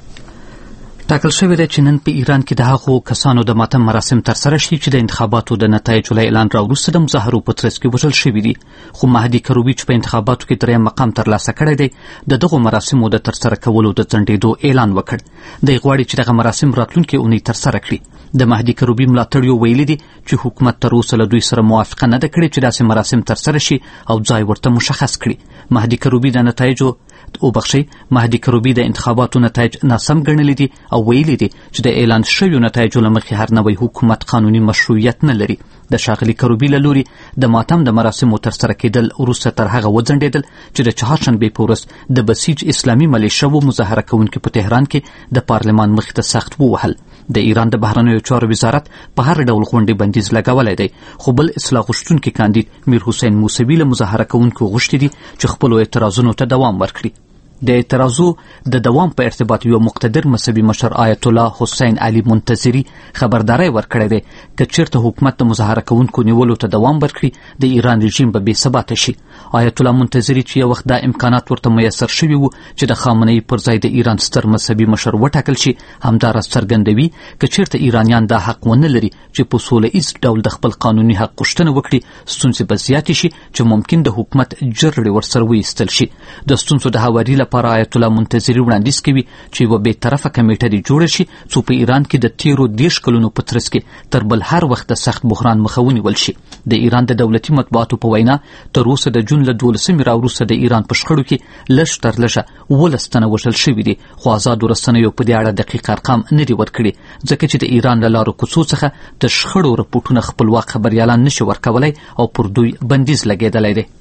ټاکل شوی دی چې نن په ایران کې د هغو کسانو د ماتم مراسم ترسره شي چې د انتخاباتو د نتایجو له اعلان راوروسته د مظاهرو په ترڅ کې وژل شوي دي. خو مهدي کروبي چې په انتخاباتو کې دریم مقام ترلاسه کړی دی د دغو مراسمو د ترسره کولو د ځنډېدو اعلان وکړ. دی غواړي چې دغه مراسم راتلونکې اونۍ ترسره کړي. د مهدي کروبي ملاتړیو ویلي دي چې حکومت تر اوسه له دوی سره موافقه نه ده کړې چې داسې مراسم ترسره شي او ځای ورته مشخص کړي. مهدي کروبي د نتایجو او بخشي مهدي کروبي د انتخاباتو نتایج ناسم ګڼلي دي او ویلي دي چې د اعلان شویو نتایجو له مخې هر نوی حکومت قانوني مشروعیت نه لري. د ښاغلي کروبي له لوري د ماتم د مراسمو ترسره کېدل وروسته تر هغه وځنډېدل چې د چهارشنبې په ورځ د بسیج اسلامي ملیشو مظاهره کوونکي په تهران کې د پارلمان مخې ته سخت ووهل. د ایران د بهرنیو چارو وزارت په هر ډول غونډې بندیز لګولی دی خو بل اصلاح غوښتونکي کاندید میر حسین موسوي له مظاهره کوونکو غوښتي دي چې خپلو اعتراضونو ته دوام ورکړي. د اعتراضو د دوام په ارتباط یو مقتدر مذهبي مشر آیت الله حسین علي منتظری خبرداری ورکړی دی که چیرته حکومت د مظاهره کوونکو نیولو ته دوام ورکړي د ایران رژیم به بې ثباته شي. آیت الله منتظری چې یو وخت دا امکانات ورته میسر شوي وو چې د خامنه‌ای پر ځای د ایران ستر مذهبي مشر وټاکل شي همداراز څرګندوي که چیرته ایرانیان دا حق ونه لري چې په سوله ایز ډول د خپل قانوني حق غوښتنه وکړي ستونزې به زیاتې شي چې ممکن د حکومت جرړې ورسره وایستل شي. د ستونزو د هواري لپاره آیت الله منتظری وړاندیز کوي چې یوه بېطرفه کمیټه دې جوړه شي څو په ایران کې د تیرو دېرش کلونو په ترڅ کې تر بل هر وخت د سخت بحران مخه ونیول شي. د ایران د دولتي مطبوعاتو په وینا تر اوسه د جون له دولسمې راوروسته د ایران په شخړو کې لږ تر لږه اوولس تنه وژل شوي دي خو ازادو رسنیو په دې اړه دقیق ارقام نه دي ورکړي ځکه چې د ایران له لارو کوڅو څخه د شخړو رپوټونه خپلواک خبریالان نشي ورکولی او پر دوی بندیز لګېدلی دی.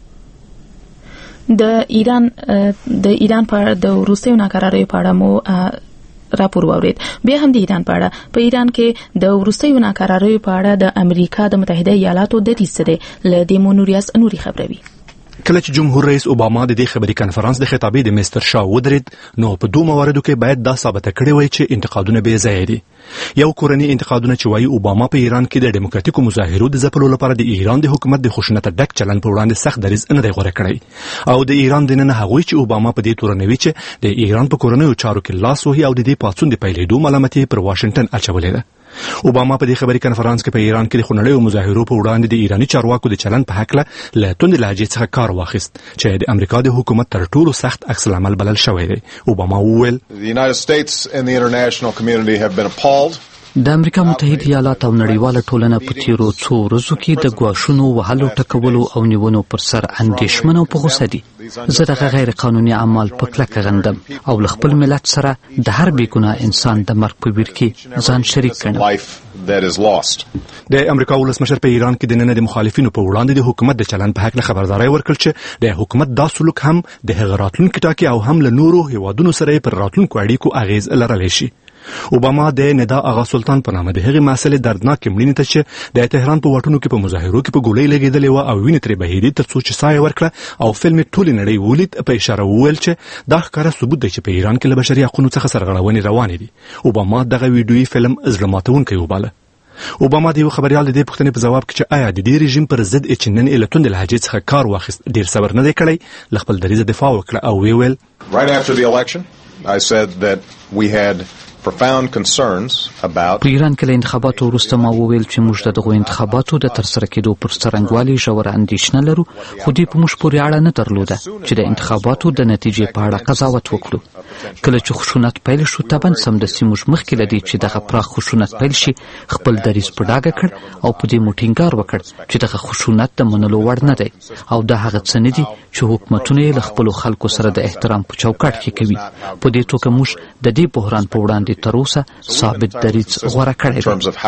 د ایران د ایران په د وروستیو ناکراریو په اړه مو راپور واورید. بیا هم د ایران په اړه په ایران کې د وروستیو ناکراریو په اړه د امریکا د متحده ایالاتو دریځ څه دی له دې مو نوریاس نوري خبروي. کله چې جمهور رئیس اوباما د دې خبري کانفرنس د خطابې د مستر شا ودرید نو په دوه مواردو کې باید دا ثابته کړې وای چې انتقادونه بې ځایه دي. یو کورنی انتقادونه چې وایي اوباما په ایران کې د ډیموکراتیکو مظاهرو د ځپلو لپاره د ایران د حکومت د خشونت ډک چلن په وړاندې سخت دریځ نه دی غوره کړی او د ایران دننه هغوی چې اوباما په دې تورنوي چې د ایران په کورنیو چارو کې لاس وهي او د دې پاڅون د پیلېدو ملامت یې پر واشنګټن اچولې ده. اوباما په دې خبري کانفرنس کې په ایران کې د خونړیو مظاهرو په وړاندې د ایراني چارواکو د چلن په هکله له توندې لهجې څخه کار واخیست چې د امریکا د حکومت تر ټولو سخت عکس العمل بلل شوی دی. اوباما وویل The United States and the international community have been appalled د امریکا متحده ایالات او نړیواله ټولنه په تیرو څو ورځو کې د ګواښونو وهلو ټکولو او نیونو پر سر اندېښمن او په غوسه دي. زه دغه غیر قانوني اعمال په کلکه غندم او له خپل ملت سره د هر بېګناه انسان د مرګ په ویر کې ځان شریک ګڼم. د امریکا ولسمشر په ایران کې د نن د مخالفینو په وړاندې د حکومت د چلن په هکله خبرداری ورکړ چې د حکومت دا سلوک هم د هغه راتلونکي ټاکي او هم له نورو هیوادونو سره پر راتلونکو اړیکو اغیز لرلی شي. اوباما د ندا آغا سلطان په نامه د هغې مسئلې دردناکې مړینې ته چې د تهران په واټونو کې په مظاهرو کې په ګولۍ لګېدلې وه او وینې ترې بهېدې تر څو چې ساه یې ورکړه او فلم یې ټولې نړۍ ولید په اشاره وویل چې دا ښکاره ثبوت دی چې په ایران کې له بشري حقونو څخه سرغړونې روانې دي. اوباما دغه ویډیویي فلم زړه ماتونکی وباله. اوباما د یو خبریال د دې پوښتنې په جواب کې چې آیا د دې رژیم پر ضد چې نن یې له توندې لهجې څخه کار واخیست ډېر صبر نه دی کړی له خپل دریځه دفاع وکړه او ویې ویل Right after the election I said that we had profound concerns about په ایران کې له انتخاباتو وروسته ما وویل چې موږ د دغو انتخاباتو د ترسره کېدو پر څرنګوالي ژوره اندېښنه لرو خو دوی په موږ پورې اړه نه درلوده چې د انتخاباتو د نتیجې په اړه قضاوت وکړو. کله چې خشونت پیل شو طبعا سمدستي موږ مخکې له دې چې دغه پراخ خشونت پیل شي خپل دریځ په ډاګه کړ او په دې مو ټینګار وکړ چې دغه خشونت د منلو وړ نه دی او دا هغه څه نه دي چې حکومتونه یې له خپلو خلکو سره د احترام په چوکاټ کې کوي. په دې توګه موږ د دې بحران په وړاندې وړاندې تر اوسه ثابت دریځ غوره کړی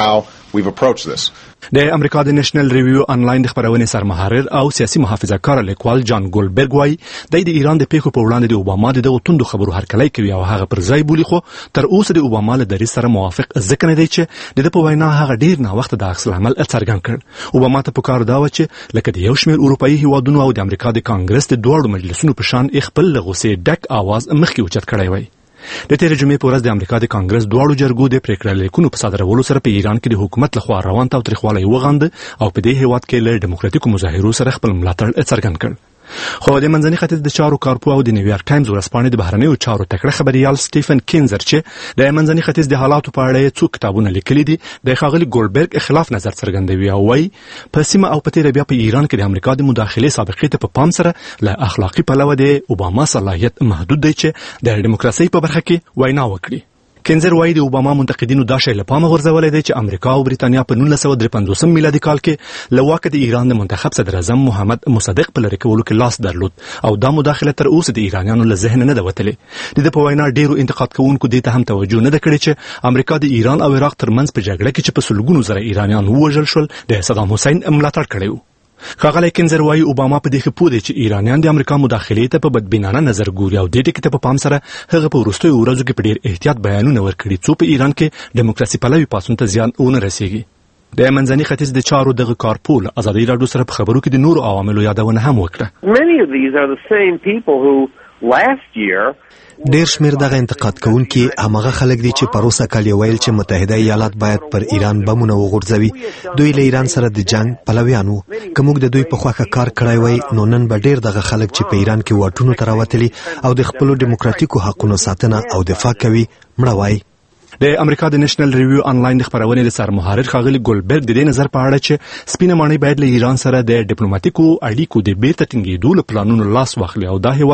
دی. د امریکا د نېشنل ریویو انلاین د خبرونې سرمحرر او سیاسي محافظه‌کار لیکوال جان ګولبرګ وایي د ایران د پیښو په وړاندې د اوباما د دغو توندو خبرو هرکلی کوي او هغه پر ځای بولي، خو تر اوسه د اوباما له دریځ سره موافق ځکه نه دی چې د ده په وینا هغه ډیر ناوخته د عکس العمل څرګند کړ. اوباما ته پکار دا و چې لکه د یو شمېر اروپایي هیوادونو او د امریکا د کانګرس د دواړو مجلسونو په شان خپل له غوسې ډک آواز مخکې اوچت کړی وای. د تېرې جمعې په ورځ د امریکا د کانګرس دواړو جرګو د پریکړه لیکونو په صادرولو سره په ایران کې د حکومت لخوا روان تاوتریخوالی وغنده او په دې هیواد کې له ډیموکراتیکو مظاهرو سره خپل ملاتړ څرګند کړ. خو د منځني ختیځ د چارو کارپو او د نیویارک ټایمز ورځپاڼې د بهرنیو چارو تکړه خبريال سټیفن کینزر چې د منځني ختیځ د حالاتو په اړه څو کتابونه لیکلي دي د ښاغلي ګولبرګ خلاف نظر څرګندوي او وايي په سیمه او په تېره بیا په ایران کې د امریکا د مداخلې سابقې ته په پام سره له اخلاقي پلوه د اوباما صلاحیت محدود دی چې د ډیموکراسۍ په برخه کې وینا وکړي. کینزر وایي د اوباما منتقدینو دا شی له پامه غورځولی دی چې امریکا او بریتانیا په نولس سوه درې پنځوسم میلادي کال کې له واکه د ایران د منتخب صدر اعظم محمد مصدق په لرې کولو کې لاس درلود او دا مداخله تر اوسه د ایرانیانو له ذهنه نه ده وتلې. د ده په وینا ډیرو انتقاد کوونکو دې ته هم توجه نه ده کړې چې امریکا د ایران او عراق ترمنځ په جګړه کې چې په سلګونو زره ایرانیان ووژل شول د صدام حسین ملاتړ کړی و. ښاغلی کینزر وایي اوباما په دې ښه پوه دی چې ایرانیان د امریکا مداخلې ته په بدبینانه نظر ګوري او دې ټکي ته په پام سره هغه په وروستیو ورځو کې په ډېر احتیاط بیانونه ورکړي څو په ایران کې ډیموکراسي پلوي پاڅون ته زیان ونه رسیږي. د منځني ختیځ د چارو دغه کارپول ازادي راډیو سره په خبرو کې د نورو عواملو یادونه هم وکړه. Many of these are the same people who last year ډیر شمیر دغه انتقاد کوونکي همغه خلک دي چې پروسه کال یې ویل چې متحده ایالات باید پر ایران بمونه وغورځوي. دوی له ایران سره د جنگ پلویان وو. که موږ د دوی په خوښه کار کړی وای نو نن به ډیر دغه خلک چې په ایران کې واټونو ته راوتلي او د خپلو ډیموکراتیکو حقونو ساتنه او دفاع کوي مړه وای. د امریکا د نېشنل ریویو انلاین د خبرونې د سرمحرر ښاغلي ګولبرګ د دې نظر په اړه چې سپینه ماڼۍ باید له ایران سره د ډیپلوماټیکو اړیکو د بیرته ټینګېدو له پلانونو لاس واخلي او دا هیواد